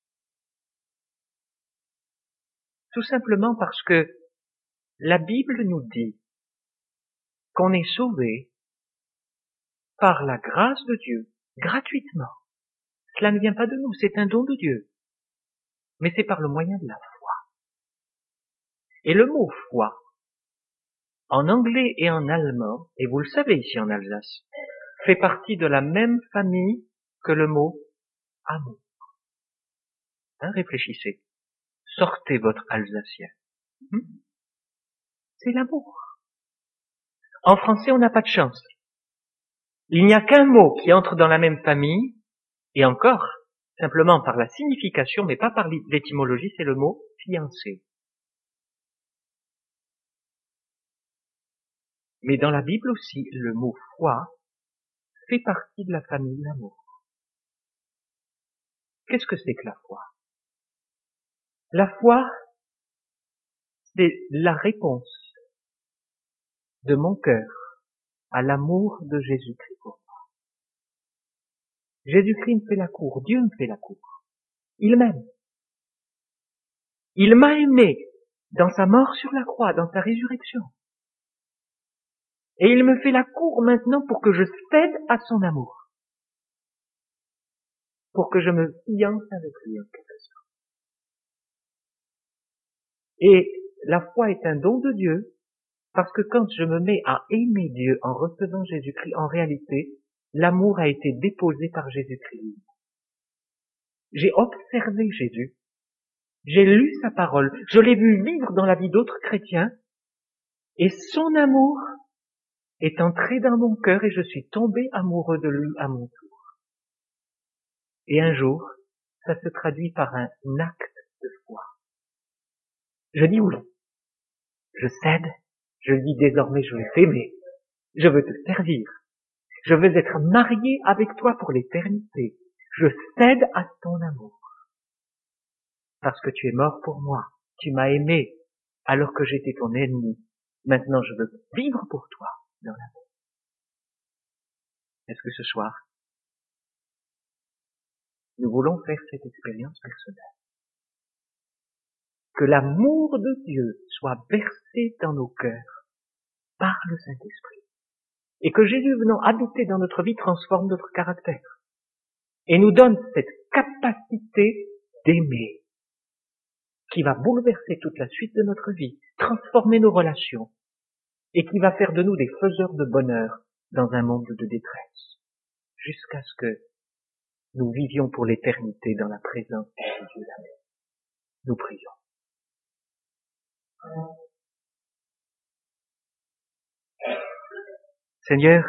Tout simplement parce que la Bible nous dit qu'on est sauvé par la grâce de Dieu, gratuitement. Cela ne vient pas de nous, c'est un don de Dieu. Mais c'est par le moyen de la foi. Et le mot foi, en anglais et en allemand, et vous le savez ici en Alsace, fait partie de la même famille que le mot amour. Hein, réfléchissez. Sortez votre alsacien. Hmm? C'est l'amour. En français, on n'a pas de chance. Il n'y a qu'un mot qui entre dans la même famille, et encore, simplement par la signification, mais pas par l'étymologie, c'est le mot fiancé. Mais dans la Bible aussi, le mot foi fait partie de la famille de l'amour. Qu'est-ce que c'est que la foi? La foi, c'est la réponse de mon cœur à l'amour de Jésus-Christ pour moi. Jésus-Christ me fait la cour, Dieu me fait la cour. Il m'aime. Il m'a aimé dans sa mort sur la croix, dans sa résurrection. Et il me fait la cour maintenant pour que je cède à son amour. Pour que je me fiance avec lui en quelque sorte. Et la foi est un don de Dieu, parce que quand je me mets à aimer Dieu en recevant Jésus-Christ, en réalité, l'amour a été déposé par Jésus-Christ. J'ai observé Jésus, j'ai lu sa parole, je l'ai vu vivre dans la vie d'autres chrétiens, et son amour est entré dans mon cœur et je suis tombé amoureux de lui à mon tour. Et un jour, ça se traduit par un acte de foi. Je dis oui, je cède Je lui dis désormais, je veux t'aimer, je veux te servir, je veux être marié avec toi pour l'éternité. Je cède à ton amour. Parce que tu es mort pour moi, tu m'as aimé alors que j'étais ton ennemi. Maintenant, je veux vivre pour toi dans l'amour. Est-ce que ce soir, nous voulons faire cette expérience personnelle? Que l'amour de Dieu soit versé dans nos cœurs par le Saint-Esprit. Et que Jésus venant habiter dans notre vie transforme notre caractère. Et nous donne cette capacité d'aimer qui va bouleverser toute la suite de notre vie, transformer nos relations et qui va faire de nous des faiseurs de bonheur dans un monde de détresse, jusqu'à ce que nous vivions pour l'éternité dans la présence de Jésus l'amour. Nous prions. Seigneur,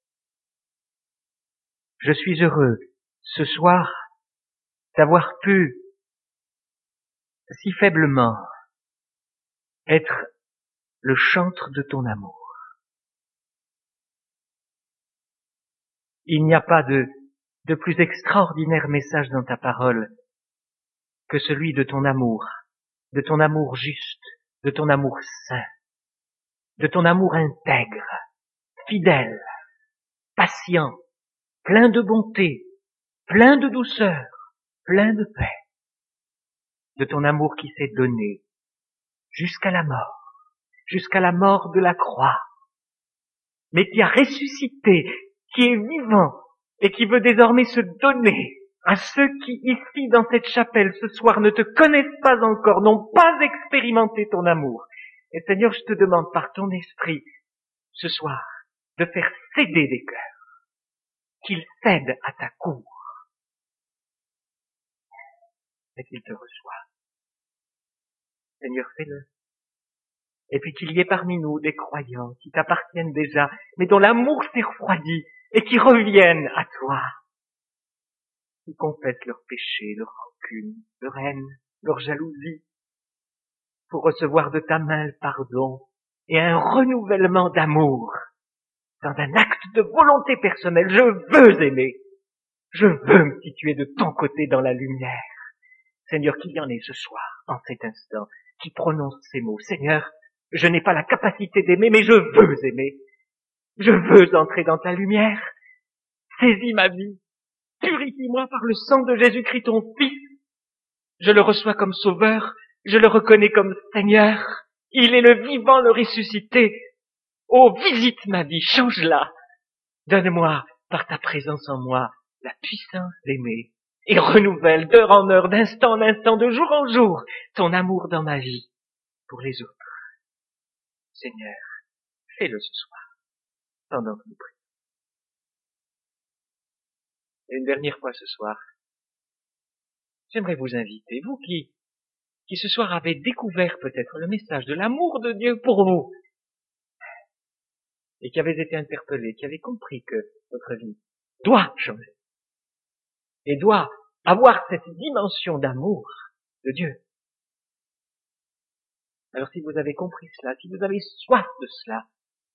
je suis heureux ce soir d'avoir pu si faiblement être le chantre de ton amour. Il n'y a pas de, de plus extraordinaire message dans ta parole que celui de ton amour, de ton amour juste, de ton amour saint, de ton amour intègre, fidèle, patient, plein de bonté, plein de douceur, plein de paix, de ton amour qui s'est donné jusqu'à la mort, jusqu'à la mort de la croix, mais qui a ressuscité, qui est vivant et qui veut désormais se donner à ceux qui, ici, dans cette chapelle, ce soir, ne te connaissent pas encore, n'ont pas expérimenté ton amour. Et Seigneur, je te demande par ton esprit, ce soir, de faire céder des cœurs, qu'ils cèdent à ta cour, et qu'ils te reçoivent. Seigneur, fais-le. Et puis qu'il y ait parmi nous des croyants qui t'appartiennent déjà, mais dont l'amour s'est refroidi, et qui reviennent à toi, qui confessent leurs péchés, leurs rancunes, leur haine, leur jalousie, pour recevoir de ta main le pardon et un renouvellement d'amour dans un acte de volonté personnelle. Je veux aimer, je veux me situer de ton côté dans la lumière. Seigneur, qu'il y en ait ce soir, en cet instant, qui prononce ces mots. Seigneur, je n'ai pas la capacité d'aimer, mais je veux aimer. Je veux entrer dans ta lumière. Saisis ma vie. Purifie-moi par le sang de Jésus-Christ, ton Fils. Je le reçois comme sauveur. Je le reconnais comme Seigneur. Il est le vivant, le ressuscité. Oh, visite ma vie, change-la. Donne-moi, par ta présence en moi, la puissance d'aimer. Et renouvelle d'heure en heure, d'instant en instant, de jour en jour, ton amour dans ma vie pour les autres. Seigneur, fais-le ce soir, pendant que nous prions. Et une dernière fois ce soir, j'aimerais vous inviter, vous qui, qui ce soir avez découvert peut-être le message de l'amour de Dieu pour vous, et qui avez été interpellés, qui avez compris que votre vie doit changer, et doit avoir cette dimension d'amour de Dieu. Alors si vous avez compris cela, si vous avez soif de cela,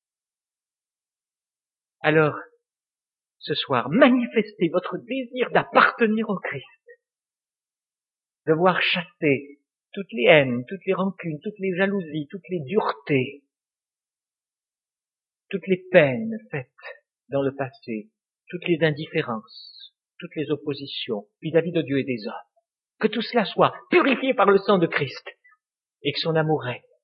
alors ce soir, manifestez votre désir d'appartenir au Christ, de voir chasser toutes les haines, toutes les rancunes, toutes les jalousies, toutes les duretés, toutes les peines faites dans le passé, toutes les indifférences, toutes les oppositions vis-à-vis de Dieu et des hommes. Que tout cela soit purifié par le sang de Christ et que son amour règne